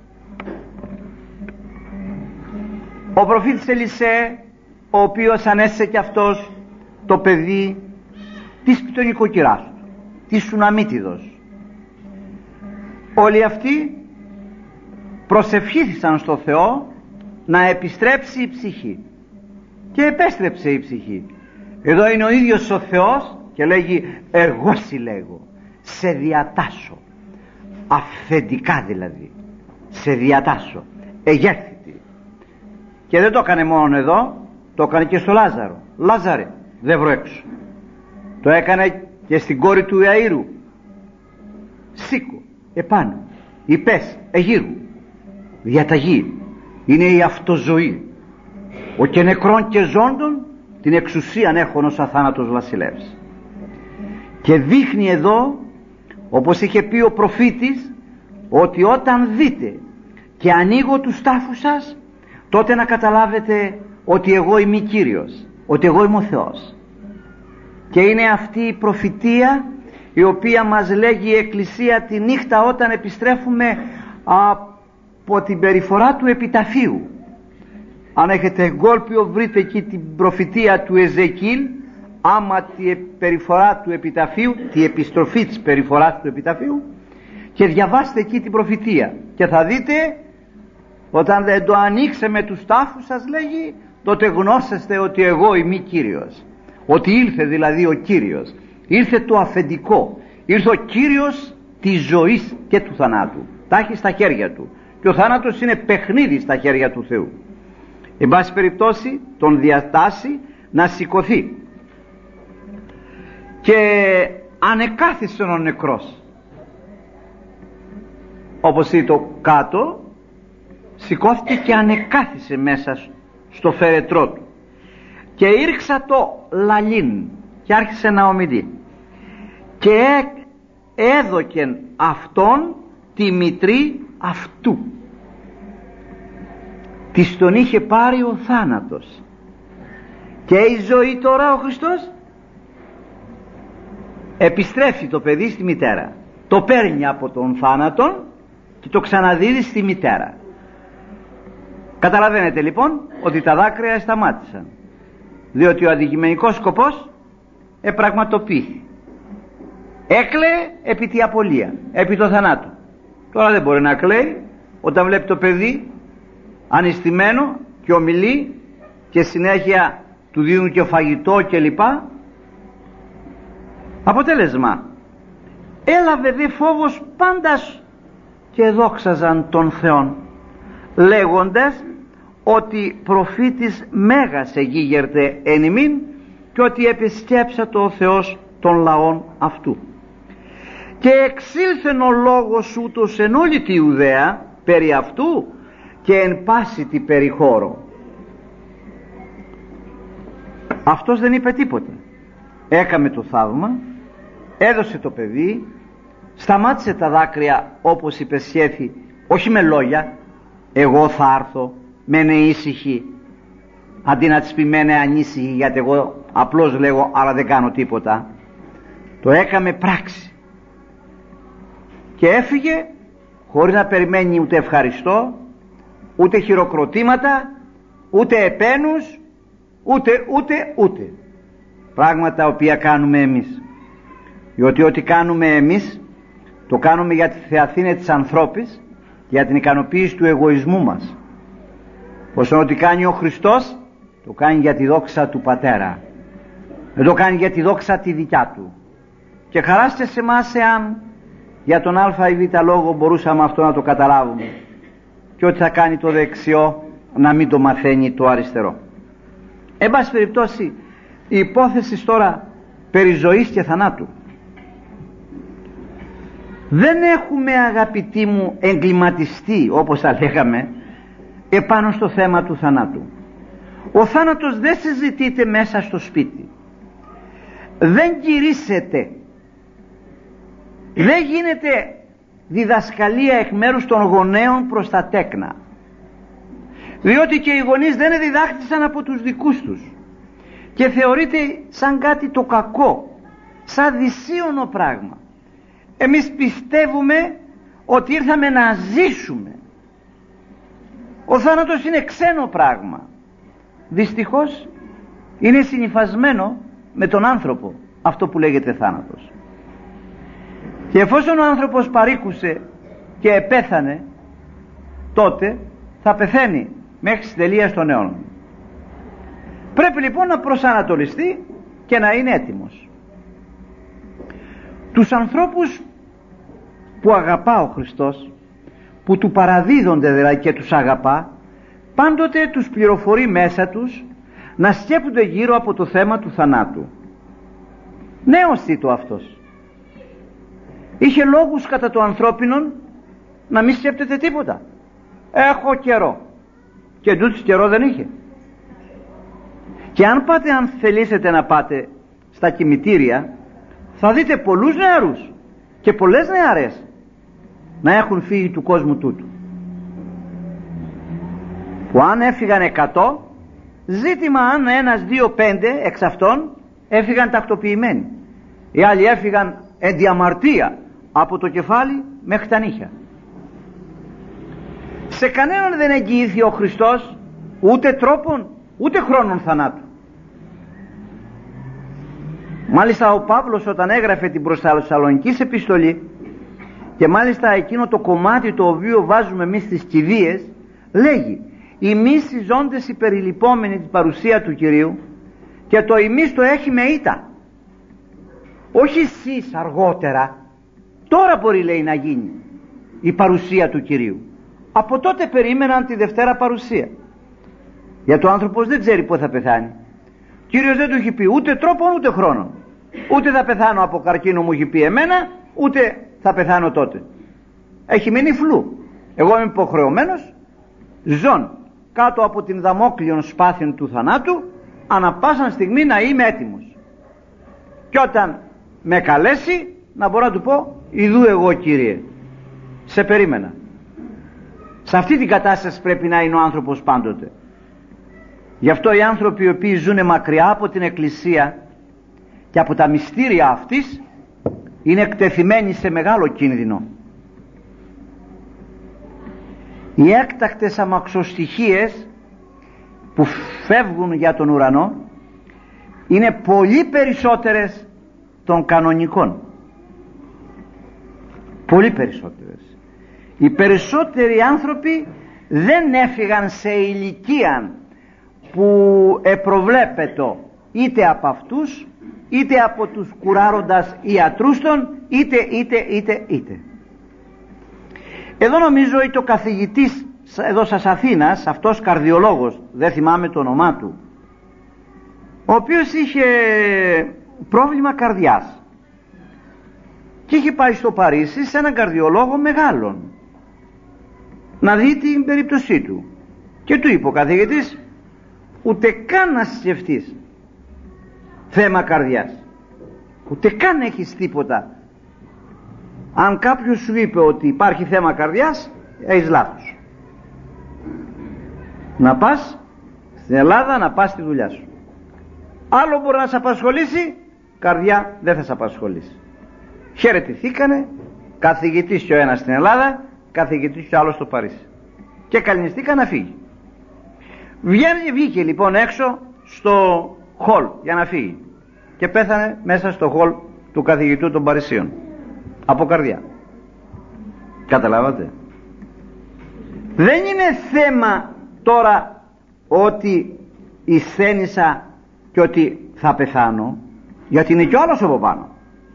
Speaker 2: Ο προφήτης Ελισέ, ο οποίος ανέστησε και αυτός το παιδί της σπιτονικοκυράς του, της Σουναμίτιδος. Όλοι αυτοί προσευχήθησαν στο Θεό να επιστρέψει η ψυχή, και επέστρεψε η ψυχή. Εδώ είναι ο ίδιος ο Θεός και λέγει εγώ συλλέγω, σε διατάσσω, αυθεντικά δηλαδή, σε διατάσσω, εγέρθητη. Και δεν το έκανε μόνο εδώ, το έκανε και στο Λάζαρο. Λάζαρε, δεν βρω έξω. Το έκανε και στην κόρη του Ιαΐρου. Σήκω επάνω, υπές εγείρου. Διαταγή είναι η αυτοζωή. Ο και νεκρών και ζώντων την εξουσίαν έχων ως αθάνατος βασιλεύς. Και δείχνει εδώ, όπως είχε πει ο προφήτης, ότι όταν δείτε και ανοίγω τους τάφους σας, τότε να καταλάβετε ότι εγώ είμαι Κύριος, ότι εγώ είμαι ο Θεός. Και είναι αυτή η προφητεία η οποία μας λέγει η Εκκλησία τη νύχτα όταν επιστρέφουμε από την περιφορά του επιταφείου. Αν έχετε εγκόλπιο βρείτε εκεί την προφητεία του Εζεκίλ, άμα τη περιφορά του επιταφείου, τη επιστροφή της περιφοράς του επιταφείου, και διαβάστε εκεί την προφητεία και θα δείτε όταν δεν το ανοίξε με τους τάφους σας λέγει, τότε γνώσεστε ότι εγώ είμαι Κύριος, ότι ήλθε δηλαδή ο Κύριος, ήρθε το αφεντικό, ήρθε ο Κύριος της ζωής και του θανάτου, τα έχει στα χέρια του, και ο θάνατος είναι παιχνίδι στα χέρια του Θεού. Εν πάση περιπτώσει τον διατάσσει να σηκωθεί, και ανεκάθισε ο νεκρός, όπως είναι το κάτω, σηκώθηκε και ανεκάθισε μέσα στο φερετρό του, και ήρξα το λαλήν και άρχισε να ομιλεί, και έδωκεν αυτόν τη μητρή αυτού. Της τον είχε πάρει ο θάνατος και η ζωή τώρα ο Χριστός επιστρέφει το παιδί στη μητέρα, το παίρνει από τον θάνατον και το ξαναδίδει στη μητέρα. Καταλαβαίνετε λοιπόν ότι τα δάκρυα σταμάτησαν, διότι ο αντικειμενικός σκοπός επραγματοποιήθη. Έκλαιε επί τη απολία, επί το θανάτου. Τώρα δεν μπορεί να κλαίει όταν βλέπει το παιδί ανιστημένο και ομιλεί και συνέχεια του δίνουν και φαγητό και λοιπά. Αποτέλεσμα, έλαβε δε φόβος πάντας και δόξαζαν τον Θεόν, λέγοντας ότι προφήτης μέγας εγίγερτε εν ημίν και ότι επισκέψατο ο Θεός των λαών αυτού. Και εξήλθεν ο λόγος ούτως εν όλη τη Ιουδαία περί αυτού και εν πάση τη περιχώρο. Αυτός δεν είπε τίποτα. Έκαμε το θαύμα, έδωσε το παιδί, σταμάτησε τα δάκρυα όπως υπεσχέθη, όχι με λόγια, εγώ θα έρθω, μένε ήσυχη, αντί να της πει μένε ανήσυχη, γιατί εγώ απλώς λέγω αλλά δεν κάνω τίποτα. Το έκαμε πράξη και έφυγε χωρίς να περιμένει ούτε ευχαριστώ, ούτε χειροκροτήματα, ούτε επένους, ούτε ούτε ούτε πράγματα οποία κάνουμε εμείς. Διότι ό,τι κάνουμε εμείς το κάνουμε για τη θεαθήνε της ανθρώπης, για την ικανοποίηση του εγωισμού μας. Όσο ό,τι κάνει ο Χριστός το κάνει για τη δόξα του Πατέρα, δεν το κάνει για τη δόξα τη δικιά του. Και χαράστε σε εμάς εάν για τον α ή β λόγο μπορούσαμε αυτό να το καταλάβουμε, και ότι θα κάνει το δεξιό να μην το μαθαίνει το αριστερό. Εν πάση περιπτώσει, η υπόθεση τώρα περί ζωής και θανάτου. Δεν έχουμε, αγαπητοί μου, εγκληματιστεί, όπως θα λέγαμε, επάνω στο θέμα του θανάτου. Ο θάνατος δεν συζητείται μέσα στο σπίτι, δεν κηρύσσεται, δεν γίνεται διδασκαλία εκ μέρους των γονέων προς τα τέκνα, διότι και οι γονείς δεν διδάχτησαν από τους δικούς τους και θεωρείται σαν κάτι το κακό, σαν δυσίωνο πράγμα. Εμείς πιστεύουμε ότι ήρθαμε να ζήσουμε. Ο θάνατος είναι ξένο πράγμα. Δυστυχώς είναι συνυφασμένο με τον άνθρωπο αυτό που λέγεται θάνατος. Και εφόσον ο άνθρωπος παρήκουσε και επέθανε, τότε θα πεθαίνει μέχρι της τελείας των αιώνων. Πρέπει λοιπόν να προσανατολιστεί και να είναι έτοιμος. Τους ανθρώπους που αγαπά ο Χριστός, που του παραδίδονται δηλαδή και τους αγαπά, πάντοτε τους πληροφορεί μέσα τους να σκέπτονται γύρω από το θέμα του θανάτου. Νέος Τίτο αυτός. Είχε λόγους κατά το ανθρώπινον να μην σκέπτεται τίποτα. Έχω καιρό. Και τούτος καιρό δεν είχε. Και αν πάτε, αν θελήσετε να πάτε στα κημητήρια, θα δείτε πολλούς νεαρούς και πολλές νεαρές να έχουν φύγει του κόσμου τούτου, που αν έφυγαν εκατό, ζήτημα αν ένας, δύο, πέντε εξ αυτών έφυγαν τακτοποιημένοι. Οι άλλοι έφυγαν εν διαμαρτία από το κεφάλι μέχρι τα νύχια. Σε κανέναν δεν εγγυήθη ο Χριστός ούτε τρόπον ούτε χρόνων θανάτου. Μάλιστα ο Παύλος, όταν έγραφε την προς Θεσσαλονικής επιστολή, και μάλιστα εκείνο το κομμάτι το οποίο βάζουμε εμείς στις κηδείες, λέγει «Εμείς οι ζώντες υπεριλειπόμενοι την παρουσία του Κυρίου, και το εμείς το έχει με ήττα». Όχι εσείς αργότερα, τώρα μπορεί, λέει, να γίνει η παρουσία του Κυρίου. Από τότε περίμεναν τη Δευτέρα παρουσία. Γιατί ο άνθρωπος δεν ξέρει πότε θα πεθάνει. Ο Κύριος δεν του έχει πει ούτε τρόπον ούτε χρόνο. Ούτε θα πεθάνω από καρκίνο, μου έχει πει εμένα, ούτε θα πεθάνω τότε. Έχει μείνει φλού. Εγώ είμαι υποχρεωμένος ζών κάτω από την δαμόκλειον σπάθην του θανάτου, ανα πάσα στιγμή να είμαι έτοιμος. Και όταν με καλέσει να μπορώ να του πω ιδού εγώ Κύριε, σε περίμενα. Σε αυτή την κατάσταση πρέπει να είναι ο άνθρωπος πάντοτε. Γι' αυτό οι άνθρωποι οι οποίοι ζουν μακριά από την Εκκλησία και από τα μυστήρια αυτής είναι εκτεθειμένοι σε μεγάλο κίνδυνο. Οι έκτακτες αμαξοστοιχίες που φεύγουν για τον ουρανό είναι πολύ περισσότερες των κανονικών. Πολύ περισσότερες. Οι περισσότεροι άνθρωποι δεν έφυγαν σε ηλικία που επροβλέπετο είτε από αυτούς είτε από τους κουράροντας ιατρούς των, είτε είτε είτε είτε. Εδώ νομίζω ότι ο καθηγητής εδώ σας Αθήνας, αυτός καρδιολόγος, δεν θυμάμαι το όνομά του, ο οποίος είχε πρόβλημα καρδιάς και είχε πάει στο Παρίσι σε έναν καρδιολόγο μεγάλον να δει την περίπτωσή του και του είπε ο καθηγητής, ούτε καν να σκεφτείς θέμα καρδιάς, ούτε καν έχεις τίποτα. Αν κάποιος σου είπε ότι υπάρχει θέμα καρδιάς, έχεις λάθος. Να πας στην Ελλάδα, να πας στη δουλειά σου. Άλλο μπορεί να σε απασχολήσει, καρδιά δεν θα σε απασχολήσει. Χαιρετηθήκανε, καθηγητής και ο ένας στην Ελλάδα, καθηγητής και ο άλλος στο Παρίσι, και καληνιστήκαν να φύγει. Βγαίνει, βγήκε λοιπόν έξω στο χολ για να φύγει και πέθανε μέσα στο χολ του καθηγητού των Παρισίων από καρδιά. Καταλάβατε? Δεν είναι θέμα τώρα ότι ησθένησα και ότι θα πεθάνω, γιατί είναι κι ο άλλος από πάνω.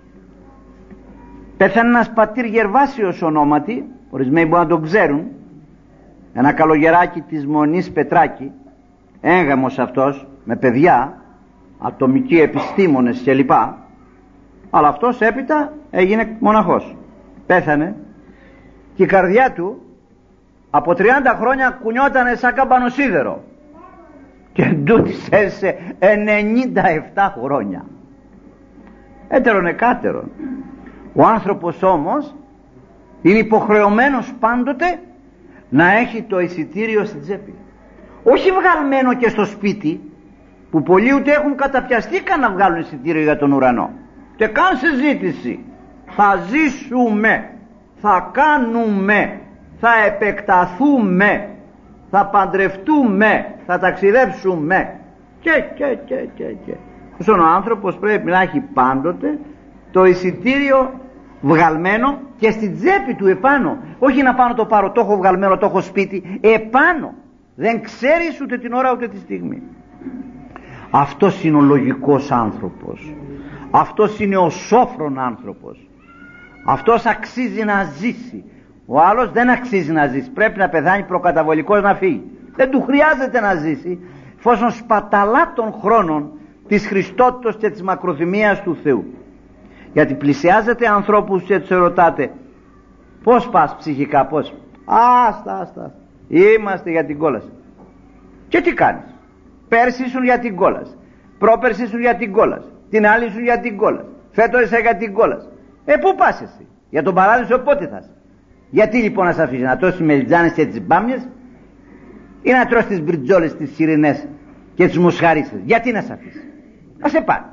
Speaker 2: Πέθανε ένας πατήρ Γερβάσιος ονόματι, ορισμένοι μπορεί να τον ξέρουν, ένα καλογεράκι της Μονής Πετράκη, έγγαμος αυτός, με παιδιά, ατομικοί επιστήμονες κλπ. Αλλά αυτός έπειτα έγινε μοναχός. Πέθανε και η καρδιά του από τριάντα χρόνια κουνιότανε σαν καμπανοσίδερο και ντούτης έζησε ενενήντα επτά χρόνια. Έτερον εκάτερον. Ο άνθρωπος όμως είναι υποχρεωμένος πάντοτε να έχει το εισιτήριο στην τσέπη, όχι βγαλμένο και στο σπίτι, που πολλοί ούτε έχουν καταπιαστεί καν να βγάλουν εισιτήριο για τον ουρανό, και καν συζήτηση. Θα ζήσουμε, θα κάνουμε, θα επεκταθούμε, θα παντρευτούμε, θα ταξιδέψουμε και και και και και Όσο ο άνθρωπος πρέπει να έχει πάντοτε το εισιτήριο βγαλμένο και στην τσέπη του επάνω, όχι να πάνω το πάρω, το έχω βγαλμένο, το έχω σπίτι, επάνω. Δεν ξέρεις ούτε την ώρα ούτε τη στιγμή. Αυτός είναι ο λογικός άνθρωπος, αυτός είναι ο σόφρον άνθρωπος, αυτός αξίζει να ζήσει. Ο άλλος δεν αξίζει να ζήσει, πρέπει να πεθάνει προκαταβολικός να φύγει. Δεν του χρειάζεται να ζήσει, εφόσον σπαταλά των χρόνων της Χριστότητος και της μακροθυμίας του Θεού. Γιατί πλησιάζετε ανθρώπους και τους ερωτάτε, πώς πας ψυχικά, πώς? Άστα, άστα, είμαστε για την κόλαση. Και τι κάνεις? Πέρσι ήσουν για την κόλαση, πρόπερσι ήσουν για την κόλαση, την άλλη ήσουν για την κόλαση, φέτος είσαι για την κόλαση. Ε, πού πας εσύ? Για τον παράδεισο πότε θα είσαι? Γιατί λοιπόν να σε αφήσει να τρώσει μελιτζάνες και τις μπάμιες, ή να τρώσει τις μπριτζόλες, τις σιρηνές και τις μοσχαρίσες? Γιατί να σε αφήσει? Να σε πάρει.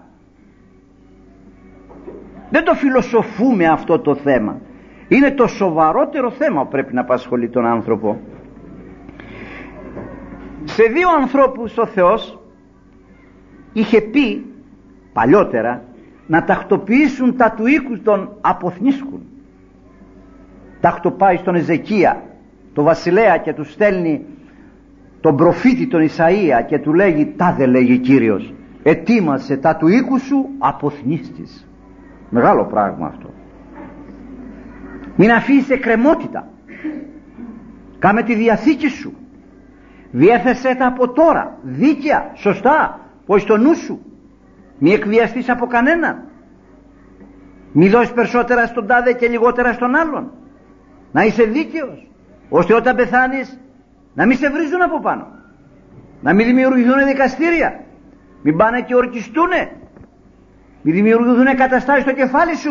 Speaker 2: Δεν το φιλοσοφούμε αυτό το θέμα. Είναι το σοβαρότερο θέμα που πρέπει να απασχολεί τον άνθρωπο. Σε δύο ανθρώπους ο Θεός είχε πει παλιότερα να τακτοποιήσουν τα του οίκου των αποθνίσκων. Τακτοπάει στον Εζεκία, το βασιλέα, και του στέλνει τον προφήτη τον Ισαΐα και του λέγει, τάδε λέγει Κύριος, ετοίμασε τα του οίκου σου αποθνίστης. Μεγάλο πράγμα αυτό. Μην αφήσεις εκκρεμότητα, κάμε τη διαθήκη σου, διέθεσέ τα από τώρα δίκαια, σωστά, πως στο νου σου, μη εκβιαστείς από κανέναν, μη δώσεις περισσότερα στον τάδε και λιγότερα στον άλλον, να είσαι δίκαιος, ώστε όταν πεθάνεις να μην σε βρίζουν από πάνω, να μην δημιουργηθούν δικαστήρια, μην πάνε και ορκιστούνε, μην δημιουργηθούν καταστάσεις στο κεφάλι σου.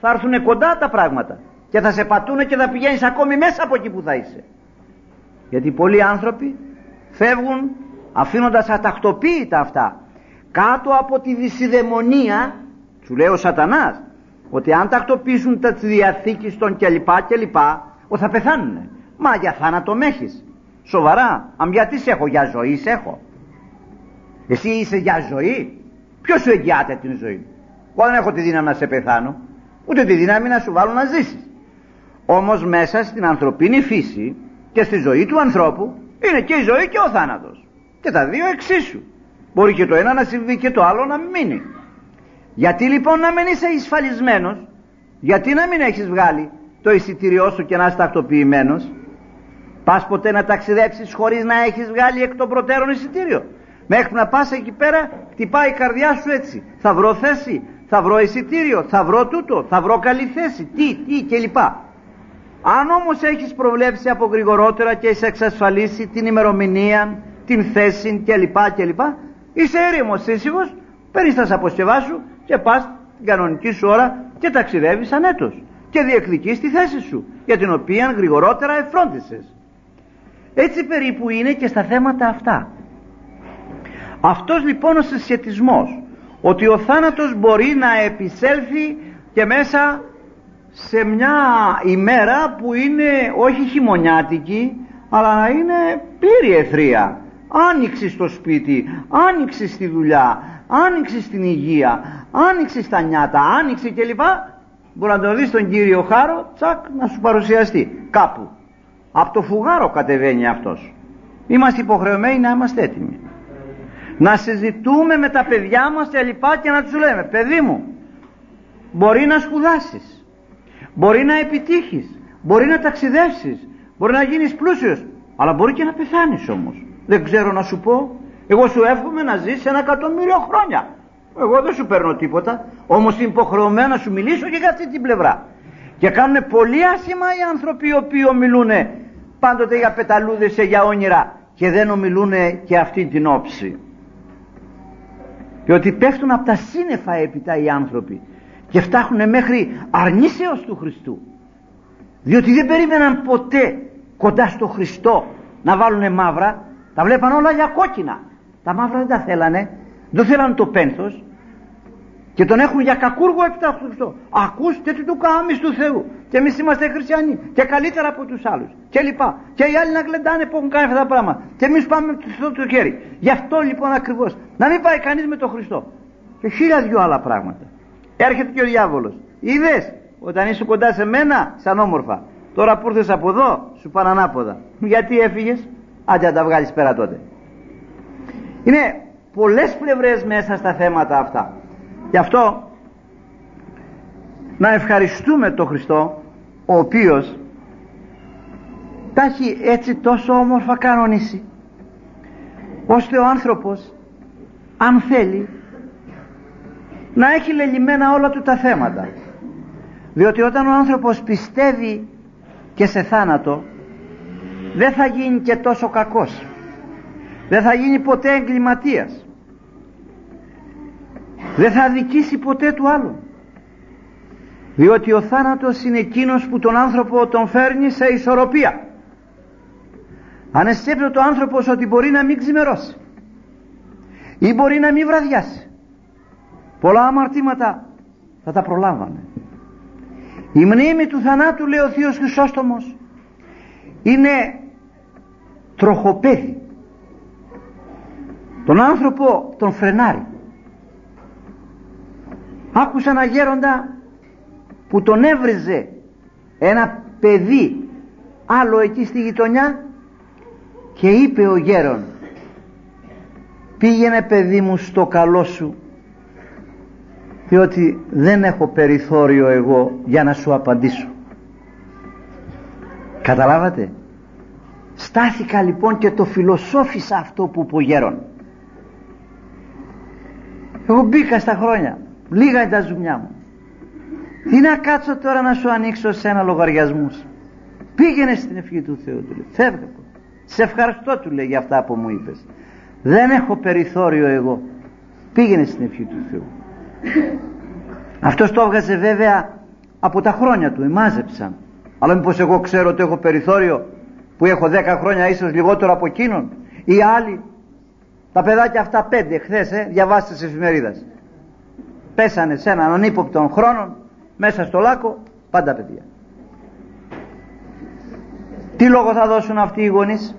Speaker 2: θα έρθουν κοντά τα πράγματα και θα σε πατούνε και θα πηγαίνεις ακόμη μέσα από εκεί που θα είσαι. Γιατί πολλοί άνθρωποι φεύγουν αφήνοντας ατακτοποίητα αυτά κάτω από τη δυσιδαιμονία. Σου λέει ο Σατανάς ότι αν τακτοποιήσουν τα διαθήκης των κλπ κλπ θα πεθάνουνε. Μα για θάνατο μ' έχεις? Σοβαρά? Αν γιατί σε έχω? Για ζωή σε έχω? Εσύ είσαι για ζωή? Ποιος σου εγγυάται την ζωή? Εγώ δεν έχω τη δύναμη να σε πεθάνω, ούτε τη δύναμη να σου βάλω να ζήσεις. Όμως μέσα στην ανθρωπίνη φύση και στη ζωή του ανθρώπου είναι και η ζωή και ο θάνατος, και τα δύο εξίσου. Μπορεί και το ένα να συμβεί και το άλλο να μην μείνει. Γιατί λοιπόν να μην είσαι εισφαλισμένος? Γιατί να μην έχεις βγάλει το εισιτήριό σου και να είσαι τακτοποιημένος? Πας ποτέ να ταξιδέψεις χωρίς να έχεις βγάλει εκ των προτέρων εισιτήριο? Μέχρι να πας εκεί πέρα χτυπάει η καρδιά σου έτσι. Θα βρω θέση, θα βρω εισιτήριο, θα βρω τούτο, θα βρω καλή θέση, τι, τι κλπ. Αν όμως έχεις προβλέψει από γρηγορότερα και έχεις εξασφαλίσει την ημερομηνία, την θέση κλπ κλπ, είσαι έρημος, ήσυχος, παίρνεις τα σαποσκευά σου και πας την κανονική σου ώρα και ταξιδεύεις ανέτος και διεκδικείς τη θέση σου, για την οποία γρηγορότερα εφρόντισες. Έτσι περίπου είναι και στα θέματα αυτά. Αυτός λοιπόν ο συσχετισμός, ότι ο θάνατος μπορεί να επισέλθει και μέσα σε μια ημέρα που είναι όχι χειμωνιάτικη, αλλά να είναι πλήρη αιθρία, άνοιξη στο σπίτι, άνοιξη στη δουλειά, άνοιξη στην υγεία, άνοιξη στα νιάτα, άνοιξη κλπ. Μπορεί να τον δεις τον κύριο Χάρο, τσακ, να σου παρουσιαστεί κάπου. Από το φουγάρο κατεβαίνει αυτός. Είμαστε υποχρεωμένοι να είμαστε έτοιμοι. Να συζητούμε με τα παιδιά μας και λοιπά και να τους λέμε, παιδί μου, μπορεί να σπουδάσεις, μπορεί να επιτύχεις, μπορεί να ταξιδεύσεις, μπορεί να γίνεις πλούσιος, αλλά μπορεί και να πεθάνεις όμως. Δεν ξέρω να σου πω. Εγώ σου εύχομαι να ζεις ένα εκατομμύριο χρόνια. Εγώ δεν σου παίρνω τίποτα, όμως είμαι υποχρεωμένο να σου μιλήσω και για αυτή την πλευρά. Και κάνουν πολύ άσχημα οι άνθρωποι οι οποίοι ομιλούν πάντοτε για πεταλούδες και για όνειρα και δεν ομιλούν και αυτή την όψη. Και ότι πέφτουν από τα σύννεφα έπειτα οι άνθρωποι και φτάχνουν μέχρι αρνήσεως του Χριστού, διότι δεν περίμεναν ποτέ κοντά στο Χριστό να βάλουνε μαύρα. Τα βλέπαν όλα για κόκκινα. Τα μαύρα δεν τα θέλανε, δεν θέλανε το πένθος και τον έχουν για κακούργο έπειτα στο Χριστό. Ακούστε τι του κάνεις του Θεού και εμείς είμαστε χριστιανοί και καλύτερα από τους άλλους και λοιπά, και οι άλλοι να γλεντάνε που έχουν κάνει αυτά τα πράγματα και εμείς πάμε με το Θεό το χέρι. Γι' αυτό λοιπόν ακριβώς να μην πάει κανείς με τον Χριστό και χίλια δυο άλλα πράγματα. Έρχεται και ο διάβολος. Είδες, όταν είσαι κοντά σε μένα σαν όμορφα, τώρα που ήρθες από εδώ σου πάνε ανάποδα. Γιατί έφυγες? Άντε να τα βγάλεις πέρα τότε. Είναι πολλές πλευρές μέσα στα θέματα αυτά. Γι' αυτό να ευχαριστούμε τον Χριστό, ο οποίος τα έχει έτσι τόσο όμορφα κανονίσει, ώστε ο άνθρωπος, αν θέλει, να έχει λελειμμένα όλα του τα θέματα. Διότι όταν ο άνθρωπος πιστεύει και σε θάνατο, δεν θα γίνει και τόσο κακός, δεν θα γίνει ποτέ εγκληματίας, δεν θα αδικήσει ποτέ του άλλου, διότι ο θάνατος είναι εκείνος που τον άνθρωπο τον φέρνει σε ισορροπία. Αν αισθάνεται ο άνθρωπος ότι μπορεί να μην ξημερώσει ή μπορεί να μην βραδιάσει, πολλά αμαρτήματα θα τα προλάβανε. Η μνήμη του θανάτου, λέει ο Θείος Χρυσόστομος, είναι τροχοπέδι. Τον άνθρωπο τον φρενάρει. Άκουσα ένα γέροντα που τον έβριζε ένα παιδί άλλο εκεί στη γειτονιά και είπε ο γέρον, πήγαινε παιδί μου στο καλό σου, διότι δεν έχω περιθώριο εγώ για να σου απαντήσω. Καταλάβατε? Στάθηκα λοιπόν και το φιλοσόφισα αυτό που είπε ο γέρον. Εγώ μπήκα στα χρόνια, λίγα είναι τα ζουμιά μου. Τι να κάτσω τώρα να σου ανοίξω σε ένα λογαριασμούς? Πήγαινε στην ευχή του Θεού, του λέει. Φεύγε. Σε ευχαριστώ, του λέει, για αυτά που μου είπες. Δεν έχω περιθώριο εγώ. Πήγαινε στην ευχή του Θεού. Αυτός το έβγαζε βέβαια από τα χρόνια του εμάζεψαν. Αλλά μήπως εγώ ξέρω ότι έχω περιθώριο που έχω δέκα χρόνια ίσως λιγότερο από εκείνον, ή άλλοι? Τα παιδάκια αυτά πέντε χθες ε, διαβάστε στις εφημερίδες, πέσανε σε έναν ανύποπτον χρόνο μέσα στο λάκκο, πάντα παιδιά. Τι λόγο θα δώσουν αυτοί οι γονείς?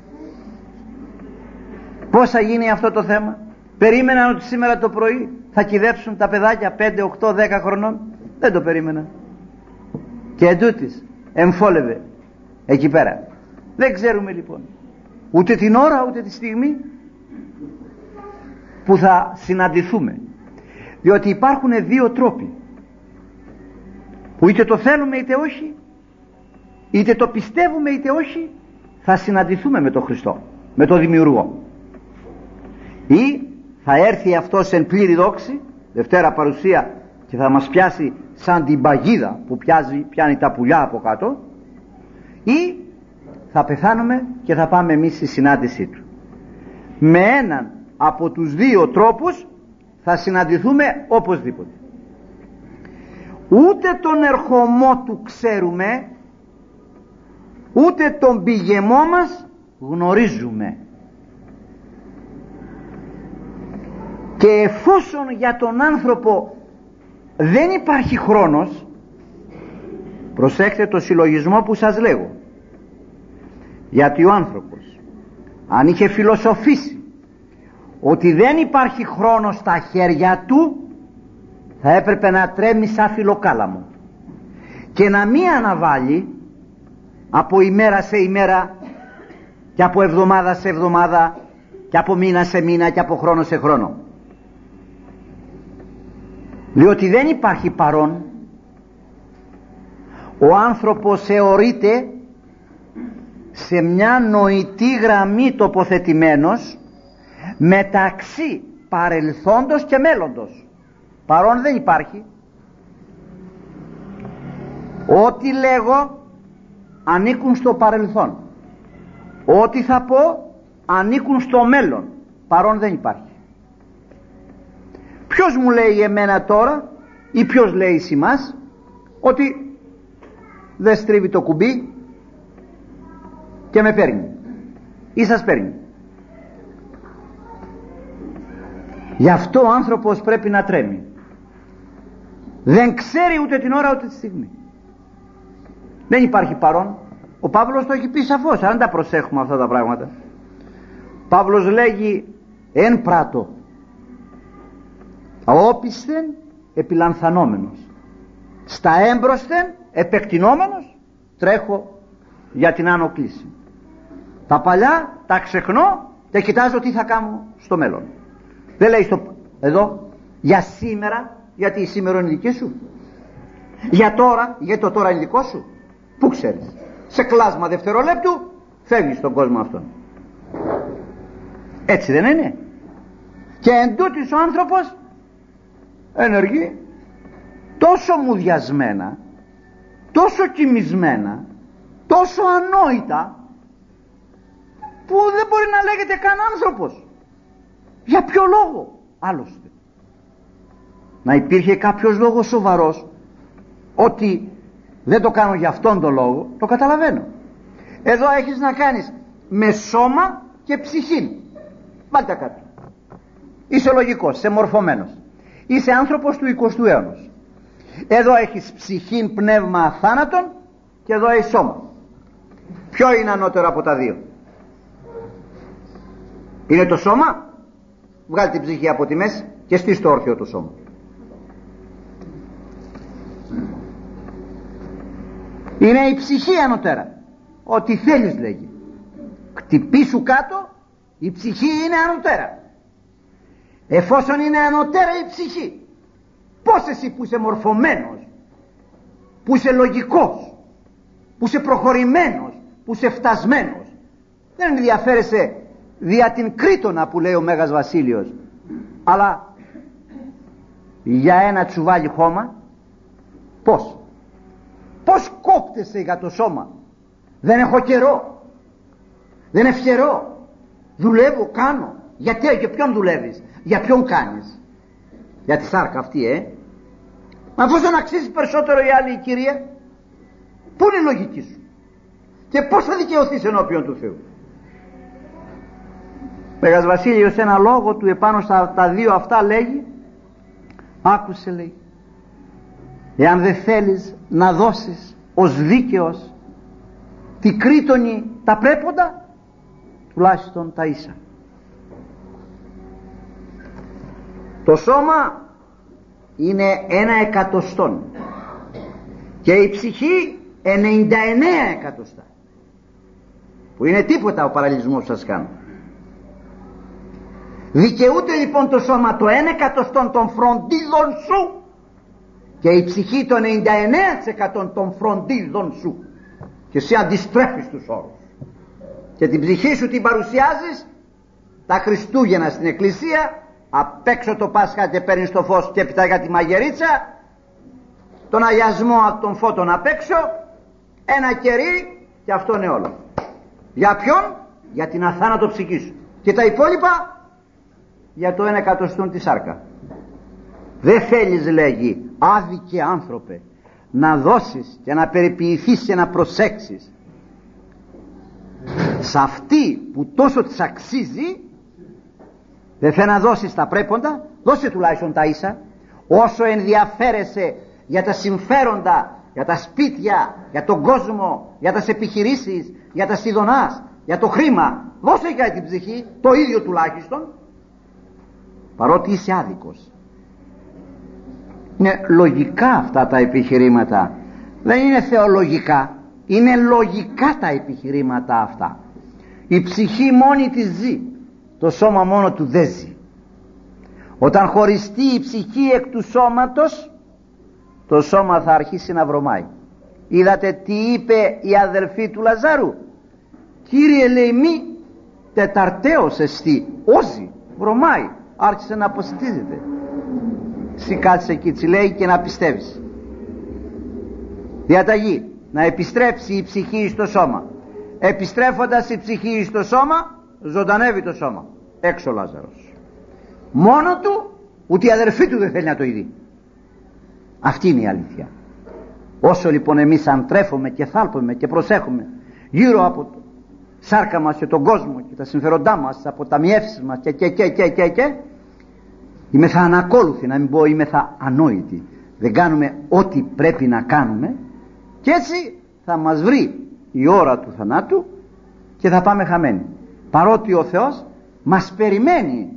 Speaker 2: Πώς θα γίνει αυτό το θέμα? Περίμεναν ότι σήμερα το πρωί θα κυδέψουν τα παιδάκια πέντε, οκτώ, δέκα χρονών? Δεν το περίμεναν. Και εντούτοις εμφόλευε εκεί πέρα. Δεν ξέρουμε λοιπόν ούτε την ώρα ούτε τη στιγμή που θα συναντηθούμε, διότι υπάρχουν δύο τρόποι που είτε το θέλουμε είτε όχι, είτε το πιστεύουμε είτε όχι, θα συναντηθούμε με τον Χριστό, με τον Δημιουργό. Ή θα έρθει αυτός εν πλήρη δόξη, Δευτέρα παρουσία, και θα μας πιάσει σαν την παγίδα που πιάζει, πιάνει τα πουλιά από κάτω, ή θα πεθάνουμε και θα πάμε εμείς στη συνάντησή του. Με έναν από τους δύο τρόπους θα συναντηθούμε οπωσδήποτε. Ούτε τον ερχομό του ξέρουμε, ούτε τον πηγεμό μας γνωρίζουμε. Και εφόσον για τον άνθρωπο δεν υπάρχει χρόνος, προσέξτε το συλλογισμό που σας λέγω, γιατί ο άνθρωπος αν είχε φιλοσοφήσει ότι δεν υπάρχει χρόνος στα χέρια του, θα έπρεπε να τρέμει σαν φιλοκάλαμο και να μην αναβάλει από ημέρα σε ημέρα και από εβδομάδα σε εβδομάδα και από μήνα σε μήνα και από χρόνο σε χρόνο, διότι δεν υπάρχει παρόν. Ο άνθρωπος θεωρείται σε μια νοητή γραμμή τοποθετημένος μεταξύ παρελθόντος και μέλλοντος. Παρόν δεν υπάρχει. Ό,τι λέγω ανήκουν στο παρελθόν, ό,τι θα πω ανήκουν στο μέλλον. Παρόν δεν υπάρχει. Ποιος μου λέει εμένα τώρα, ή ποιος λέει σε εμάς, ότι δεν στρίβει το κουμπί και με παίρνει ή σας παίρνει? Γι' αυτό ο άνθρωπος πρέπει να τρέμει. Δεν ξέρει ούτε την ώρα ούτε τη στιγμή. Δεν υπάρχει παρόν. Ο Παύλος το έχει πει σαφώς, αν τα προσέχουμε αυτά τα πράγματα. Παύλος λέγει εν πράτο όπισθεν επιλανθανόμενος, στα έμπροσθεν επεκτηνόμενος τρέχω για την άνω κλίση. Τα παλιά τα ξεχνώ και κοιτάζω τι θα κάνω στο μέλλον. Δεν λέει στο, εδώ για σήμερα, γιατί η σήμερα είναι δική σου, για τώρα, γιατί το τώρα είναι δικό σου. Πού ξέρεις? Σε κλάσμα δευτερολέπτου φεύγεις στον κόσμο αυτόν. Έτσι δεν είναι? Και εντούτοις ο άνθρωπος ενεργεί τόσο μουδιασμένα, τόσο κοιμισμένα, τόσο ανόητα, που δεν μπορεί να λέγεται καν άνθρωπος. Για ποιο λόγο άλλωστε? Να υπήρχε κάποιος λόγος σοβαρός, ότι δεν το κάνω για αυτόν τον λόγο, το καταλαβαίνω. Εδώ έχεις να κάνεις με σώμα και ψυχή. Βάλτε κάτω. Είσαι λογικός, είσαι μορφωμένος, είσαι άνθρωπος του εικοστού αιώνος. Εδώ έχεις ψυχήν, πνεύμα, θάνατον, και εδώ έχεις σώμα. Ποιο είναι ανώτερο από τα δύο? Είναι το σώμα. Βγάλει την ψυχή από τη μέση και στείς το όρθιο το σώμα. Είναι η ψυχή ανωτέρα. Ό,τι θέλεις λέγει. Χτυπήσου κάτω, η ψυχή είναι ανωτέρα. Εφόσον είναι ανωτέρα η ψυχή, πώς εσύ που είσαι μορφωμένος, που είσαι λογικός, που είσαι προχωρημένος, που είσαι φτασμένος, δεν ενδιαφέρεσαι δια την Κρήτονα που λέει ο Μέγας Βασίλειος, αλλά για ένα τσουβάλι χώμα? Πώς? Πώς κόπτεσαι για το σώμα? Δεν έχω καιρό, δεν ευχερώ, δουλεύω, κάνω. Γιατί? Για ποιον δουλεύεις? Για ποιον κάνεις? Για τη σάρκα αυτή, ε? Μα πώς δεν αξίζει περισσότερο η άλλη η κυρία? Πού είναι η λογική σου? Και πώς θα δικαιωθείς ενώπιον του Θεού? Μέγας Βασίλειος ένα λόγο του επάνω στα τα δύο αυτά λέγει, άκουσε, λέει, εάν δεν θέλεις να δώσεις ως δίκαιος τη κρίτωνη τα πρέποντα, τουλάχιστον τα ίσα. Το σώμα είναι ένα εκατοστόν και η ψυχή ενενήντα εννέα εκατοστά, που είναι τίποτα ο παραλληλισμός που σας κάνω. Δικαιούται λοιπόν το σώμα το ένα εκατοστόν των φροντίδων σου και η ψυχή το ενενήντα εννέα τοις εκατό των φροντίδων σου, και εσύ αντιστρέφεις τους όρους και την ψυχή σου την παρουσιάζεις τα Χριστούγεννα στην εκκλησία, απ' έξω το Πάσχα και παίρνεις το φως και έπειτα για τη μαγερίτσα, τον αγιασμό των φώτων απ' έξω, ένα κερί, και αυτό είναι όλο. Για ποιον? Για την αθάνατο ψυχή σου, και τα υπόλοιπα για το ένα εκατοστόν τη σάρκα. Δεν θέλεις, λέγει, άδικε άνθρωπε, να δώσεις και να περιποιηθείς και να προσέξεις σε αυτή που τόσο της αξίζει. Δεν θέλει να δώσεις τα πρέποντα, δώσε τουλάχιστον τα ίσα. Όσο ενδιαφέρεσαι για τα συμφέροντα, για τα σπίτια, για τον κόσμο, για τις επιχειρήσεις, για τα σιδωνάς, για το χρήμα, δώσε για την ψυχή το ίδιο τουλάχιστον, παρότι είσαι άδικος. Είναι λογικά αυτά τα επιχειρήματα, δεν είναι θεολογικά, είναι λογικά τα επιχειρήματα αυτά. Η ψυχή μόνη της ζει, το σώμα μόνο του δεν ζει. Όταν χωριστεί η ψυχή εκ του σώματος, το σώμα θα αρχίσει να βρωμάει. Είδατε τι είπε η αδελφή του Λαζάρου? Κύριε, λέει, μη τεταρτέως εστί, όζει, βρωμάει, άρχισε να αποστίζεται. Εσύ κάτσε εκεί, τσι λέει, και να πιστεύεις. Διαταγή, να επιστρέψει η ψυχή στο σώμα. Επιστρέφοντας η ψυχή στο σώμα, ζωντανεύει το σώμα. Έξω ο Λάζαρος. Μόνο του, ούτε η αδερφή του δεν θέλει να το ειδεί. Αυτή είναι η αλήθεια. Όσο λοιπόν εμείς αντρέφουμε και θάλπουμε και προσέχουμε γύρω από το σάρκα μας και τον κόσμο και τα συμφέροντά μας, τις αποταμιεύσεις μας και και και και και, και είμαι θα ανακόλουθοι, να μην πω είμαι θα ανόητοι. Δεν κάνουμε ό,τι πρέπει να κάνουμε, και έτσι θα μας βρει η ώρα του θανάτου και θα πάμε χαμένοι. Παρότι ο Θεός μας περιμένει,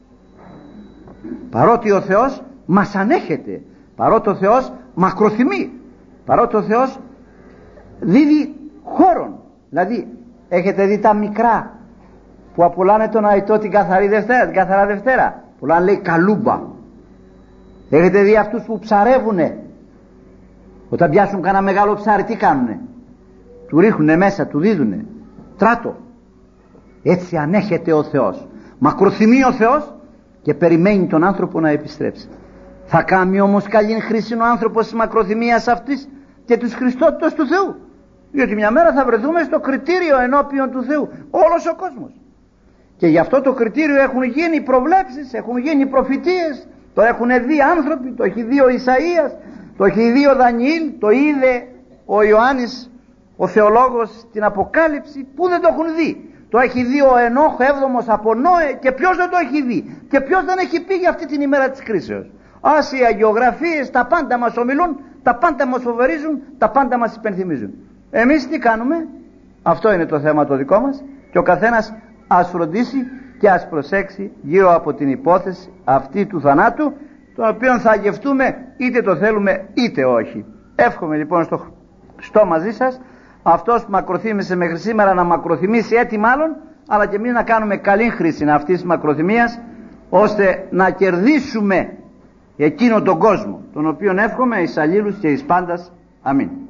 Speaker 2: παρότι ο Θεός μας ανέχεται, παρότι ο Θεός μακροθυμεί, παρότι ο Θεός δίδει χώρον. Δηλαδή έχετε δει τα μικρά που απολάνε τον αητό την καθαρή Δευτέρα, την καθαρά Δευτέρα, πολλά λέει καλούμπα. Έχετε δει αυτούς που ψαρεύουνε, όταν πιάσουν κανένα μεγάλο ψάρι τι κάνουνε? Του ρίχνουνε μέσα, του δίδουνε τράτο. Έτσι ανέχεται ο Θεός, μακροθυμεί ο Θεός και περιμένει τον άνθρωπο να επιστρέψει. Θα κάνει όμως καλή χρήση ο άνθρωπος της μακροθυμίας αυτής και της Χριστότητας του Θεού, διότι μια μέρα θα βρεθούμε στο κριτήριο ενώπιον του Θεού, όλος ο κόσμος. Και γι' αυτό το κριτήριο έχουν γίνει προβλέψεις, έχουν γίνει προφητείες, το έχουν δει άνθρωποι, το έχει δει ο Ισαΐας, το έχει δει ο Δανιήλ, το είδε ο Ιωάννης ο θεολόγος στην Αποκάλυψη. Πού δεν το έχουν δει? Το έχει δει ο Ενόχ έβδομος από Νόε, και ποιος δεν το έχει δει? Και ποιος δεν έχει πει για αυτή την ημέρα της κρίσεως? Ας οι αγιογραφίες τα πάντα μας ομιλούν, τα πάντα μας φοβερίζουν, τα πάντα μας υπενθυμίζουν. Εμείς τι κάνουμε? Αυτό είναι το θέμα το δικό μας, και ο καθένας ας φροντίσει και ας προσέξει γύρω από την υπόθεση αυτή του θανάτου, τον οποίο θα αγευτούμε είτε το θέλουμε είτε όχι. Εύχομαι λοιπόν στο, στο μαζί σας αυτός που μακροθύμησε μέχρι σήμερα να μακροθυμήσει έτη μάλλον, αλλά και εμείς να κάνουμε καλή χρήση αυτής της μακροθυμίας, ώστε να κερδίσουμε εκείνο τον κόσμο, τον οποίον εύχομαι εις αλλήλους και εις πάντας. Αμήν.